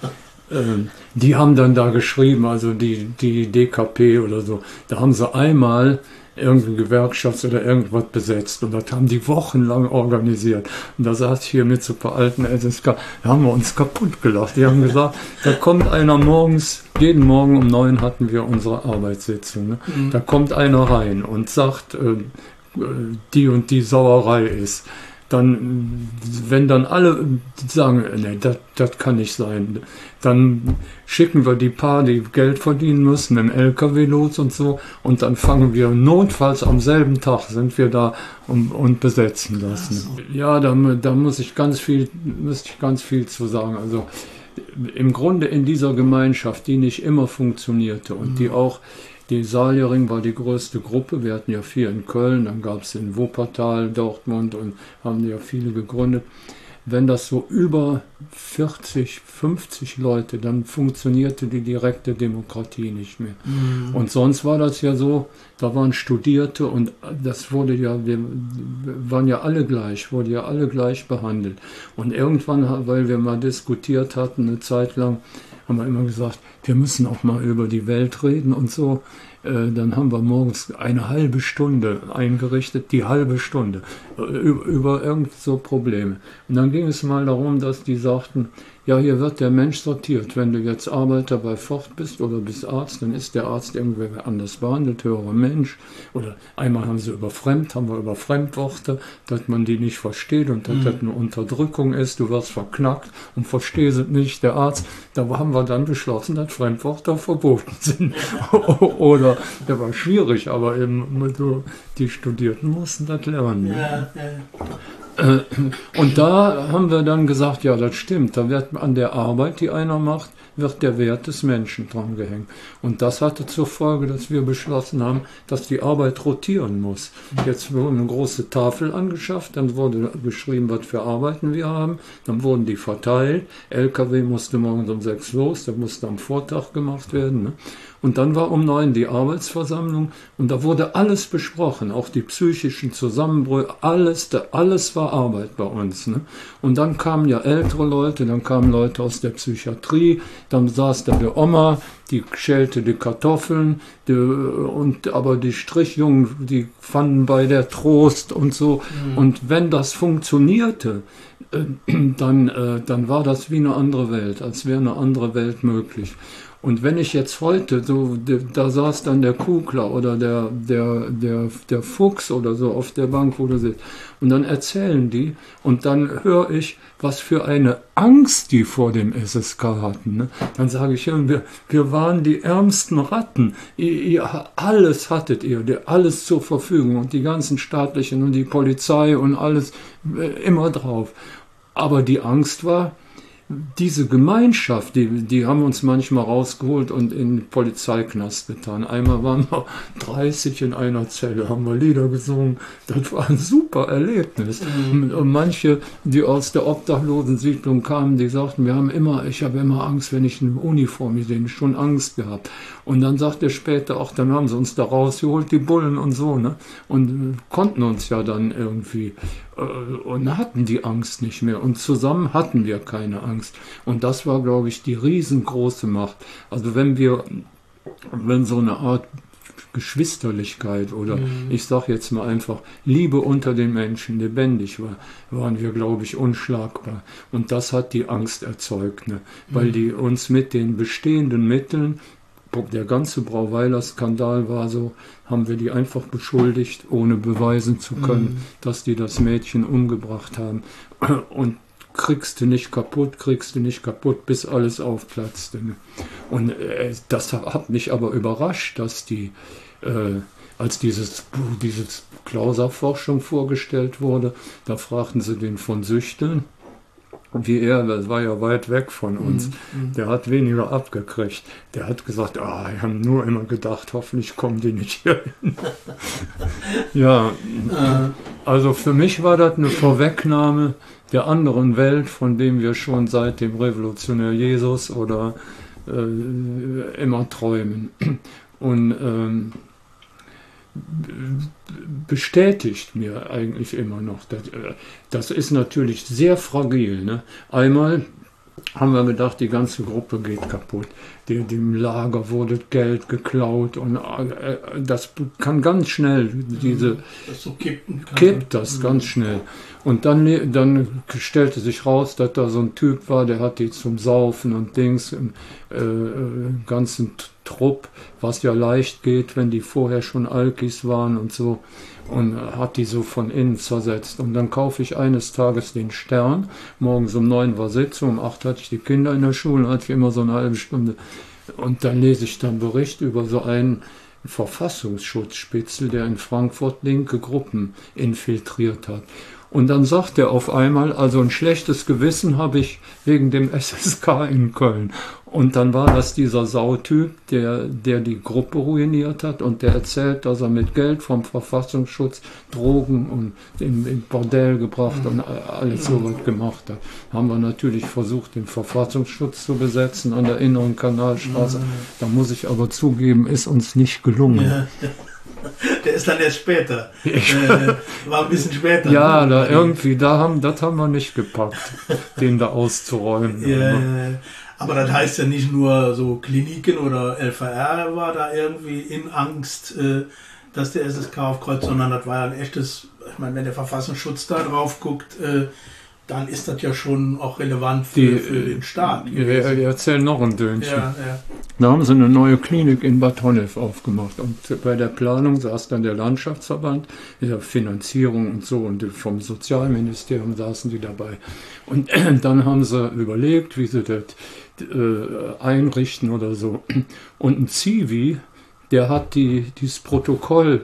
Die haben dann da geschrieben, also die DKP oder so, da haben sie einmal irgendeine Gewerkschaft oder irgendwas besetzt und das haben die wochenlang organisiert. Und da saß ich hier mit so ein paar alten SSK, da haben wir uns kaputt gelacht. Die haben gesagt, da kommt einer morgens, jeden Morgen um 9 hatten wir unsere Arbeitssitzung, ne? Da kommt einer rein und sagt, die und die Sauerei ist. Dann, wenn dann alle sagen, nee, das kann nicht sein, dann schicken wir die paar, die Geld verdienen müssen, im LKW los und so, und dann fangen wir notfalls am selben Tag sind wir da und besetzen lassen. Ja, da müsste ich ganz viel zu sagen. Also im Grunde in dieser Gemeinschaft, die nicht immer funktionierte und die auch, die Salierring war die größte Gruppe, wir hatten ja 4 in Köln, dann gab es in Wuppertal, Dortmund und haben ja viele gegründet. Wenn das so über 40, 50 Leute, dann funktionierte die direkte Demokratie nicht mehr. Und sonst war das ja so, da waren Studierte und das wurde ja, wir waren ja alle gleich, wurde ja alle gleich behandelt. Und irgendwann, weil wir mal diskutiert hatten, eine Zeit lang, haben wir immer gesagt, wir müssen auch mal über die Welt reden und so. Dann haben wir morgens eine halbe Stunde eingerichtet, die halbe Stunde, über irgend so Probleme. Und dann ging es mal darum, dass die sagten, ja, hier wird der Mensch sortiert. Wenn du jetzt Arbeiter bei Ford bist oder bist Arzt, dann ist der Arzt irgendwie anders behandelt, höherer Mensch. Oder einmal haben wir über Fremdworte, dass man die nicht versteht und dass das eine Unterdrückung ist. Du wirst verknackt und verstehst es nicht, der Arzt. Da haben wir dann beschlossen, dass Fremdwörter verboten sind. Oder, der war schwierig, aber eben die Studierten mussten das lernen. Ja, und da haben wir dann gesagt, ja, das stimmt, da wird an der Arbeit, die einer macht, wird der Wert des Menschen dran gehängt. Und das hatte zur Folge, dass wir beschlossen haben, dass die Arbeit rotieren muss. Jetzt wurde eine große Tafel angeschafft, dann wurde beschrieben, was für Arbeiten wir haben, dann wurden die verteilt, LKW musste morgens um 6 los, der musste am Vortag gemacht werden, ne? Und dann war um 9 die Arbeitsversammlung und da wurde alles besprochen, auch die psychischen Zusammenbrüche, alles war Arbeit bei uns. Ne? Und dann kamen ja ältere Leute, dann kamen Leute aus der Psychiatrie, dann saß da die Oma, die schälte die Kartoffeln, aber die Strichjungen, die fanden bei der Trost und so. Und wenn das funktionierte, dann war das wie eine andere Welt, als wäre eine andere Welt möglich. Und wenn ich jetzt heute, so, da saß dann der Kugler oder der Fuchs oder so auf der Bank, wo du sitzt, und dann erzählen die, und dann höre ich, was für eine Angst die vor dem SSK hatten. Ne? Dann sage ich, wir waren die ärmsten Ratten, alles hattet ihr, alles zur Verfügung und die ganzen staatlichen und die Polizei und alles immer drauf. Aber die Angst war, diese Gemeinschaft, die haben uns manchmal rausgeholt und in den Polizeiknast getan. Einmal waren wir 30 in einer Zelle, haben wir Lieder gesungen. Das war ein super Erlebnis. Und manche, die aus der Obdachlosensiedlung kamen, die sagten, ich habe immer Angst, wenn ich eine Uniform sehe, schon Angst gehabt. Und dann sagt er später auch, dann haben sie uns da rausgeholt, die Bullen und so, ne? Und konnten uns ja dann irgendwie und hatten die Angst nicht mehr. Und zusammen hatten wir keine Angst. Und das war, glaube ich, die riesengroße Macht. Also wenn so eine Art Geschwisterlichkeit oder ich sage jetzt mal einfach Liebe unter den Menschen lebendig war, waren wir, glaube ich, unschlagbar. Und das hat die Angst erzeugt, ne? Weil die uns mit den bestehenden Mitteln, der ganze Brauweiler-Skandal war so, haben wir die einfach beschuldigt, ohne beweisen zu können, dass die das Mädchen umgebracht haben. Und kriegst du nicht kaputt, bis alles aufplatzte. Und das hat mich aber überrascht, dass die, als dieses Klauser-Forschung vorgestellt wurde, da fragten sie den von Süchteln, wie das war ja weit weg von uns. Der hat weniger abgekriegt. Der hat gesagt, wir haben nur immer gedacht, hoffentlich kommen die nicht hier hin. Ja, also für mich war das eine Vorwegnahme der anderen Welt, von dem wir schon seit dem Revolutionär Jesus oder immer träumen. Und bestätigt mir eigentlich immer noch. Das ist natürlich sehr fragil. Ne? Einmal haben wir gedacht, die ganze Gruppe geht kaputt. Dem Lager wurde Geld geklaut und das kann ganz schnell, kippt das ganz schnell. Und dann stellte sich raus, dass da so ein Typ war, der hat die zum Saufen und Dings, ganzen Trupp, was ja leicht geht, wenn die vorher schon Alkis waren und so, und hat die so von innen zersetzt. Und dann kaufe ich eines Tages den Stern, morgens um 9 war Sitzung, um 8 hatte ich die Kinder in der Schule, hatte ich immer so eine halbe Stunde. Und dann lese ich dann Bericht über so einen Verfassungsschutzspitzel, der in Frankfurt linke Gruppen infiltriert hat. Und dann sagt er auf einmal, also ein schlechtes Gewissen habe ich wegen dem SSK in Köln. Und dann war das dieser Sautyp, der die Gruppe ruiniert hat und der erzählt, dass er mit Geld vom Verfassungsschutz Drogen und in Bordell gebracht und alles so was gemacht hat. Haben wir natürlich versucht, den Verfassungsschutz zu besetzen an der Inneren Kanalstraße. Da muss ich aber zugeben, ist uns nicht gelungen. Ja. Der ist dann erst später. War ein bisschen später. Ja, da irgendwie, das haben wir nicht gepackt, den da auszuräumen. Ja, aber das heißt ja nicht nur so Kliniken oder LVR war da irgendwie in Angst, dass der SSK aufkreuzt, sondern das war ja ein echtes, ich meine, wenn der Verfassungsschutz da drauf guckt, dann ist das ja schon auch relevant für den Staat. Ich erzähle noch ein Dönchen. Ja. Da haben sie eine neue Klinik in Bad Honnef aufgemacht und bei der Planung saß dann der Landschaftsverband, der Finanzierung und so und vom Sozialministerium saßen die dabei. Und dann haben sie überlegt, wie sie das einrichten oder so. Und ein Zivi, der hat dieses Protokoll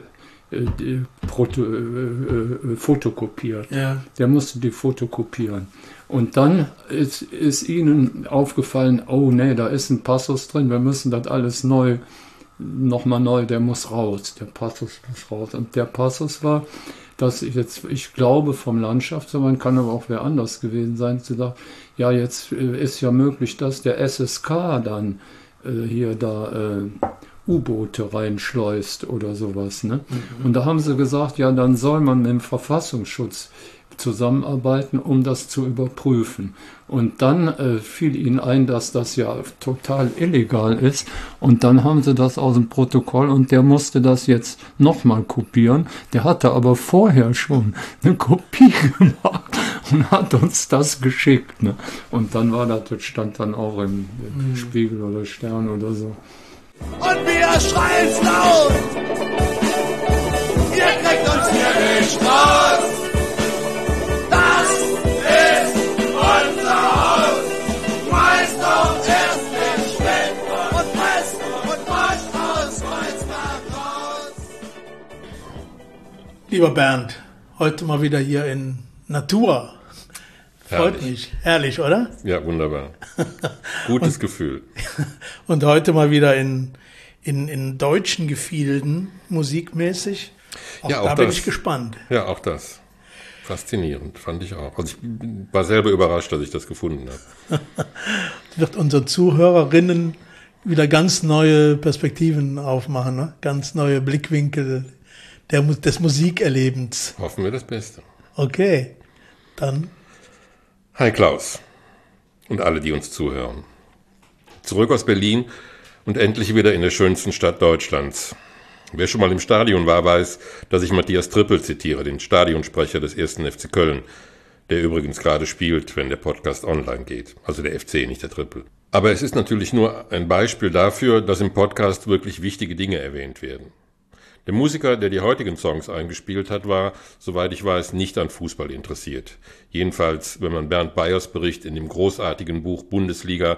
fotokopiert. Ja. Der musste die fotokopieren. Und dann ist ihnen aufgefallen, oh nee, da ist ein Passus drin, wir müssen das alles nochmal neu, der muss raus, der Passus muss raus. Und der Passus war, dass ich glaube vom Landschaftsverband, kann aber auch wer anders gewesen sein, zu sagen, ja, jetzt ist ja möglich, dass der SSK dann hier da U-Boote reinschleust oder sowas. Ne? Mhm. Und da haben sie gesagt, ja, dann soll man mit dem Verfassungsschutz zusammenarbeiten, um das zu überprüfen. Und dann fiel ihnen ein, dass das ja total illegal ist. Und dann haben sie das aus dem Protokoll und der musste das jetzt nochmal kopieren. Der hatte aber vorher schon eine Kopie gemacht und hat uns das geschickt. Ne? Und dann war das stand dann auch im Spiegel oder Stern oder so. Und wir schreien's laut, ihr kriegt uns hier nicht raus. Das ist unser Haus. Schmeißt doch erst den Schwert und presst und wascht aus Kreuzberg raus. Lieber Bernd, heute mal wieder hier in Natura. Freut mich. Herrlich, oder? Ja, wunderbar. Gutes Gefühl. Und heute mal wieder in deutschen Gefilden, musikmäßig. Auch da bin ich gespannt. Ja, auch das. Faszinierend, fand ich auch. Also ich war selber überrascht, dass ich das gefunden habe. Wird unseren Zuhörerinnen wieder ganz neue Perspektiven aufmachen, ne? Ganz neue Blickwinkel des Musikerlebens. Hoffen wir das Beste. Okay, dann... Hi Klaus und alle, die uns zuhören. Zurück aus Berlin und endlich wieder in der schönsten Stadt Deutschlands. Wer schon mal im Stadion war, weiß, dass ich Matthias Trippel zitiere, den Stadionsprecher des 1. FC Köln, der übrigens gerade spielt, wenn der Podcast online geht. Also der FC, nicht der Trippel. Aber es ist natürlich nur ein Beispiel dafür, dass im Podcast wirklich wichtige Dinge erwähnt werden. Der Musiker, der die heutigen Songs eingespielt hat, war, soweit ich weiß, nicht an Fußball interessiert. Jedenfalls, wenn man Bernd Beyers Bericht in dem großartigen Buch Bundesliga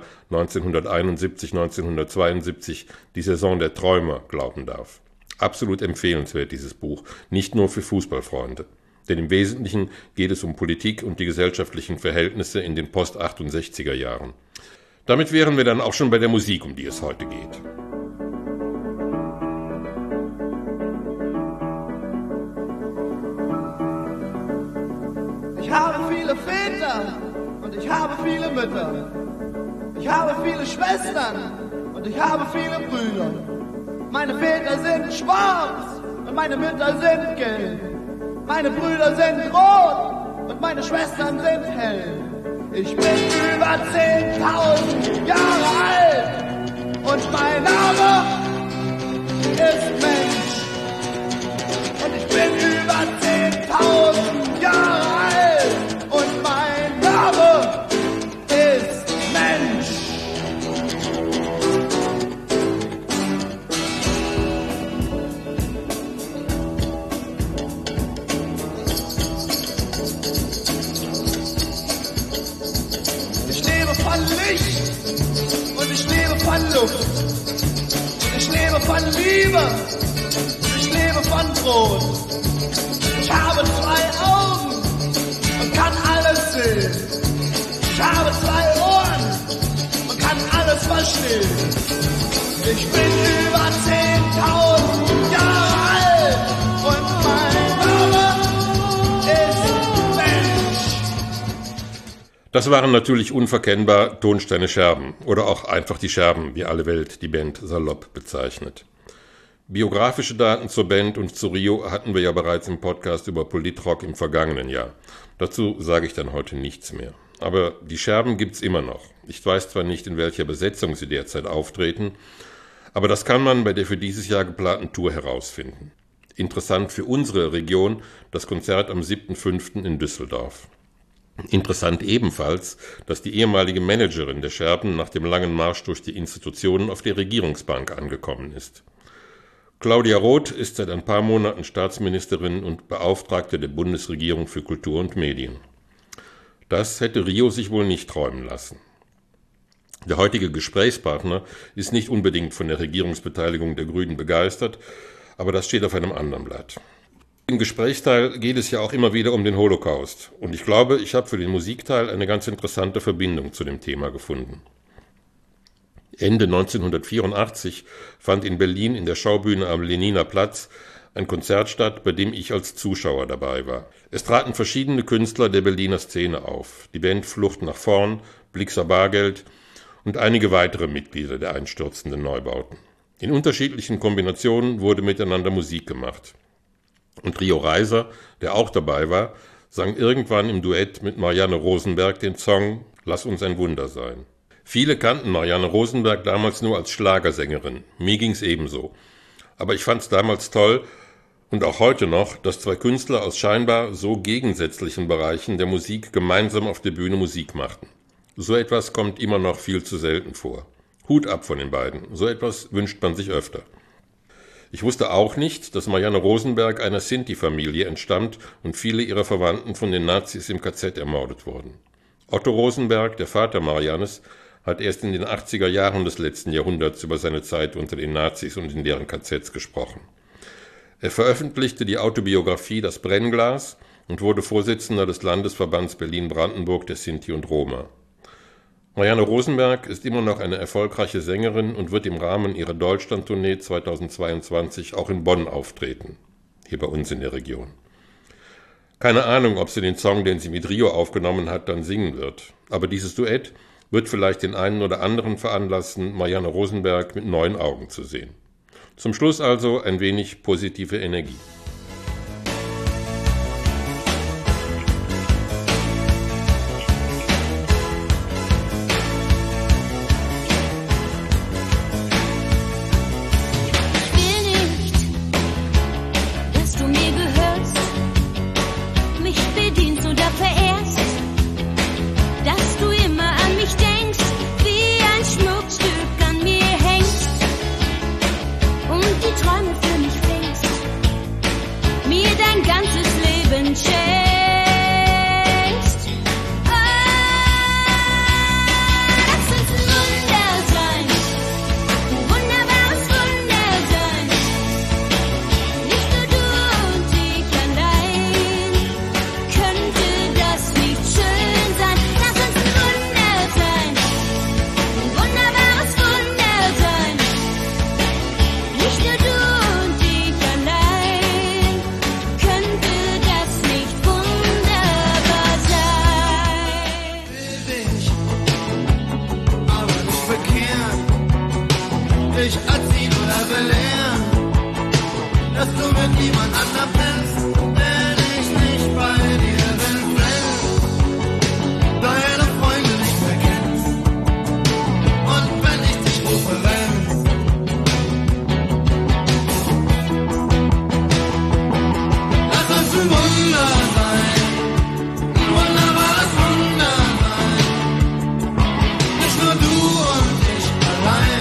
1971-1972, die Saison der Träumer, glauben darf. Absolut empfehlenswert, dieses Buch, nicht nur für Fußballfreunde. Denn im Wesentlichen geht es um Politik und die gesellschaftlichen Verhältnisse in den Post-68er Jahren. Damit wären wir dann auch schon bei der Musik, um die es heute geht. Ich habe viele Väter und ich habe viele Mütter. Ich habe viele Schwestern und ich habe viele Brüder. Meine Väter sind schwarz und meine Mütter sind gelb. Meine Brüder sind rot und meine Schwestern sind hell. Ich bin über 10.000 Jahre alt und mein Name ist Mensch. Und ich bin über 10.000 Jahre alt. Und mein Name ist Mensch. Ich lebe von Licht und ich lebe von Luft. Ich lebe von Liebe, ich lebe von Brot. Ich habe 2 Augen man kann alles sehen. Ich habe 2 Ohren, man kann alles verstehen. Ich bin über 10.000 Jahre alt und mein Name ist Mensch. Das waren natürlich unverkennbar Tonsteine Scherben oder auch einfach die Scherben, wie alle Welt die Band salopp bezeichnet. Biografische Daten zur Band und zu Rio hatten wir ja bereits im Podcast über Politrock im vergangenen Jahr. Dazu sage ich dann heute nichts mehr. Aber die Scherben gibt's immer noch. Ich weiß zwar nicht, in welcher Besetzung sie derzeit auftreten, aber das kann man bei der für dieses Jahr geplanten Tour herausfinden. Interessant für unsere Region das Konzert am 7.5. in Düsseldorf. Interessant ebenfalls, dass die ehemalige Managerin der Scherben nach dem langen Marsch durch die Institutionen auf der Regierungsbank angekommen ist. Claudia Roth ist seit ein paar Monaten Staatsministerin und Beauftragte der Bundesregierung für Kultur und Medien. Das hätte Rio sich wohl nicht träumen lassen. Der heutige Gesprächspartner ist nicht unbedingt von der Regierungsbeteiligung der Grünen begeistert, aber das steht auf einem anderen Blatt. Im Gesprächsteil geht es ja auch immer wieder um den Holocaust und ich glaube, ich habe für den Musikteil eine ganz interessante Verbindung zu dem Thema gefunden. Ende 1984 fand in Berlin in der Schaubühne am Lehniner Platz ein Konzert statt, bei dem ich als Zuschauer dabei war. Es traten verschiedene Künstler der Berliner Szene auf, die Band Flucht nach vorn, Blixer Bargeld und einige weitere Mitglieder der einstürzenden Neubauten. In unterschiedlichen Kombinationen wurde miteinander Musik gemacht. Und Rio Reiser, der auch dabei war, sang irgendwann im Duett mit Marianne Rosenberg den Song »Lass uns ein Wunder sein«. Viele kannten Marianne Rosenberg damals nur als Schlagersängerin. Mir ging's ebenso. Aber ich fand's damals toll und auch heute noch, dass 2 Künstler aus scheinbar so gegensätzlichen Bereichen der Musik gemeinsam auf der Bühne Musik machten. So etwas kommt immer noch viel zu selten vor. Hut ab von den beiden. So etwas wünscht man sich öfter. Ich wusste auch nicht, dass Marianne Rosenberg einer Sinti-Familie entstammt und viele ihrer Verwandten von den Nazis im KZ ermordet wurden. Otto Rosenberg, der Vater Mariannes, hat erst in den 80er Jahren des letzten Jahrhunderts über seine Zeit unter den Nazis und in deren KZs gesprochen. Er veröffentlichte die Autobiografie Das Brennglas und wurde Vorsitzender des Landesverbands Berlin-Brandenburg der Sinti und Roma. Marianne Rosenberg ist immer noch eine erfolgreiche Sängerin und wird im Rahmen ihrer Deutschlandtournee 2022 auch in Bonn auftreten, hier bei uns in der Region. Keine Ahnung, ob sie den Song, den sie mit Rio aufgenommen hat, dann singen wird, aber dieses Duett wird vielleicht den einen oder anderen veranlassen, Marianne Rosenberg mit neuen Augen zu sehen. Zum Schluss also ein wenig positive Energie.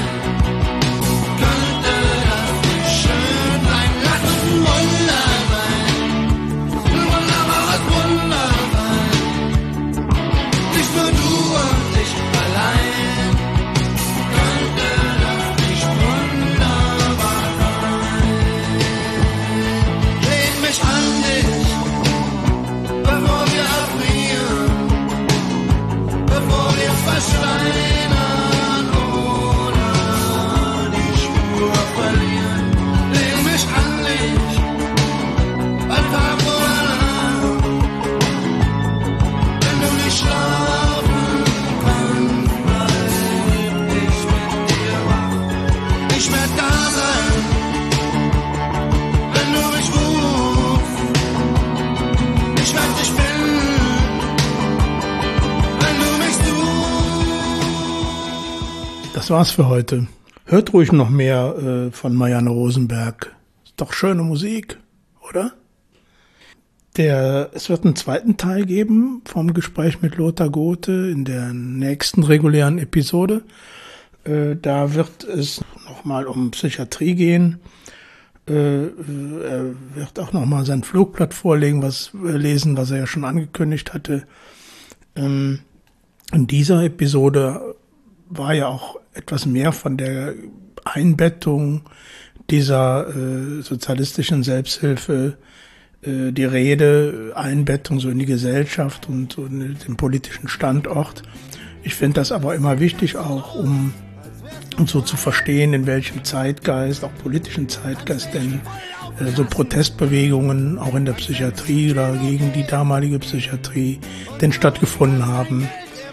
Könnte das nicht schön sein? Lass uns ein Wunder sein. das war's für heute. Hört ruhig noch mehr von Marianne Rosenberg. Ist doch schöne Musik, oder? Es wird einen zweiten Teil geben vom Gespräch mit Lothar Gothe in der nächsten regulären Episode. Da wird es nochmal um Psychiatrie gehen. Er wird auch nochmal sein Flugblatt lesen, was er ja schon angekündigt hatte. In dieser Episode war ja auch etwas mehr von der Einbettung dieser sozialistischen Selbsthilfe die Rede, Einbettung so in die Gesellschaft und den politischen Standort. Ich finde das aber immer wichtig, auch um so zu verstehen, in welchem Zeitgeist, auch politischen Zeitgeist, denn so Protestbewegungen auch in der Psychiatrie oder gegen die damalige Psychiatrie denn stattgefunden haben.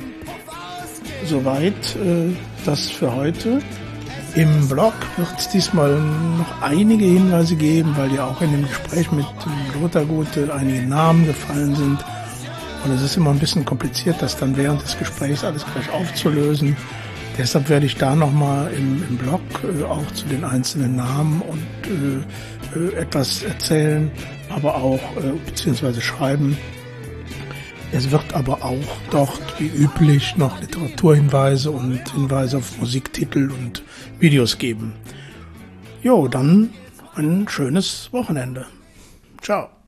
Soweit das für heute. Im Blog wird es diesmal noch einige Hinweise geben, weil ja auch in dem Gespräch mit Lothar Gothe einige Namen gefallen sind. Und es ist immer ein bisschen kompliziert, das dann während des Gesprächs alles gleich aufzulösen. Deshalb werde ich da nochmal im Blog auch zu den einzelnen Namen und etwas erzählen, aber auch beziehungsweise schreiben. Es wird aber auch dort wie üblich noch Literaturhinweise und Hinweise auf Musiktitel und Videos geben. Jo, dann ein schönes Wochenende. Ciao.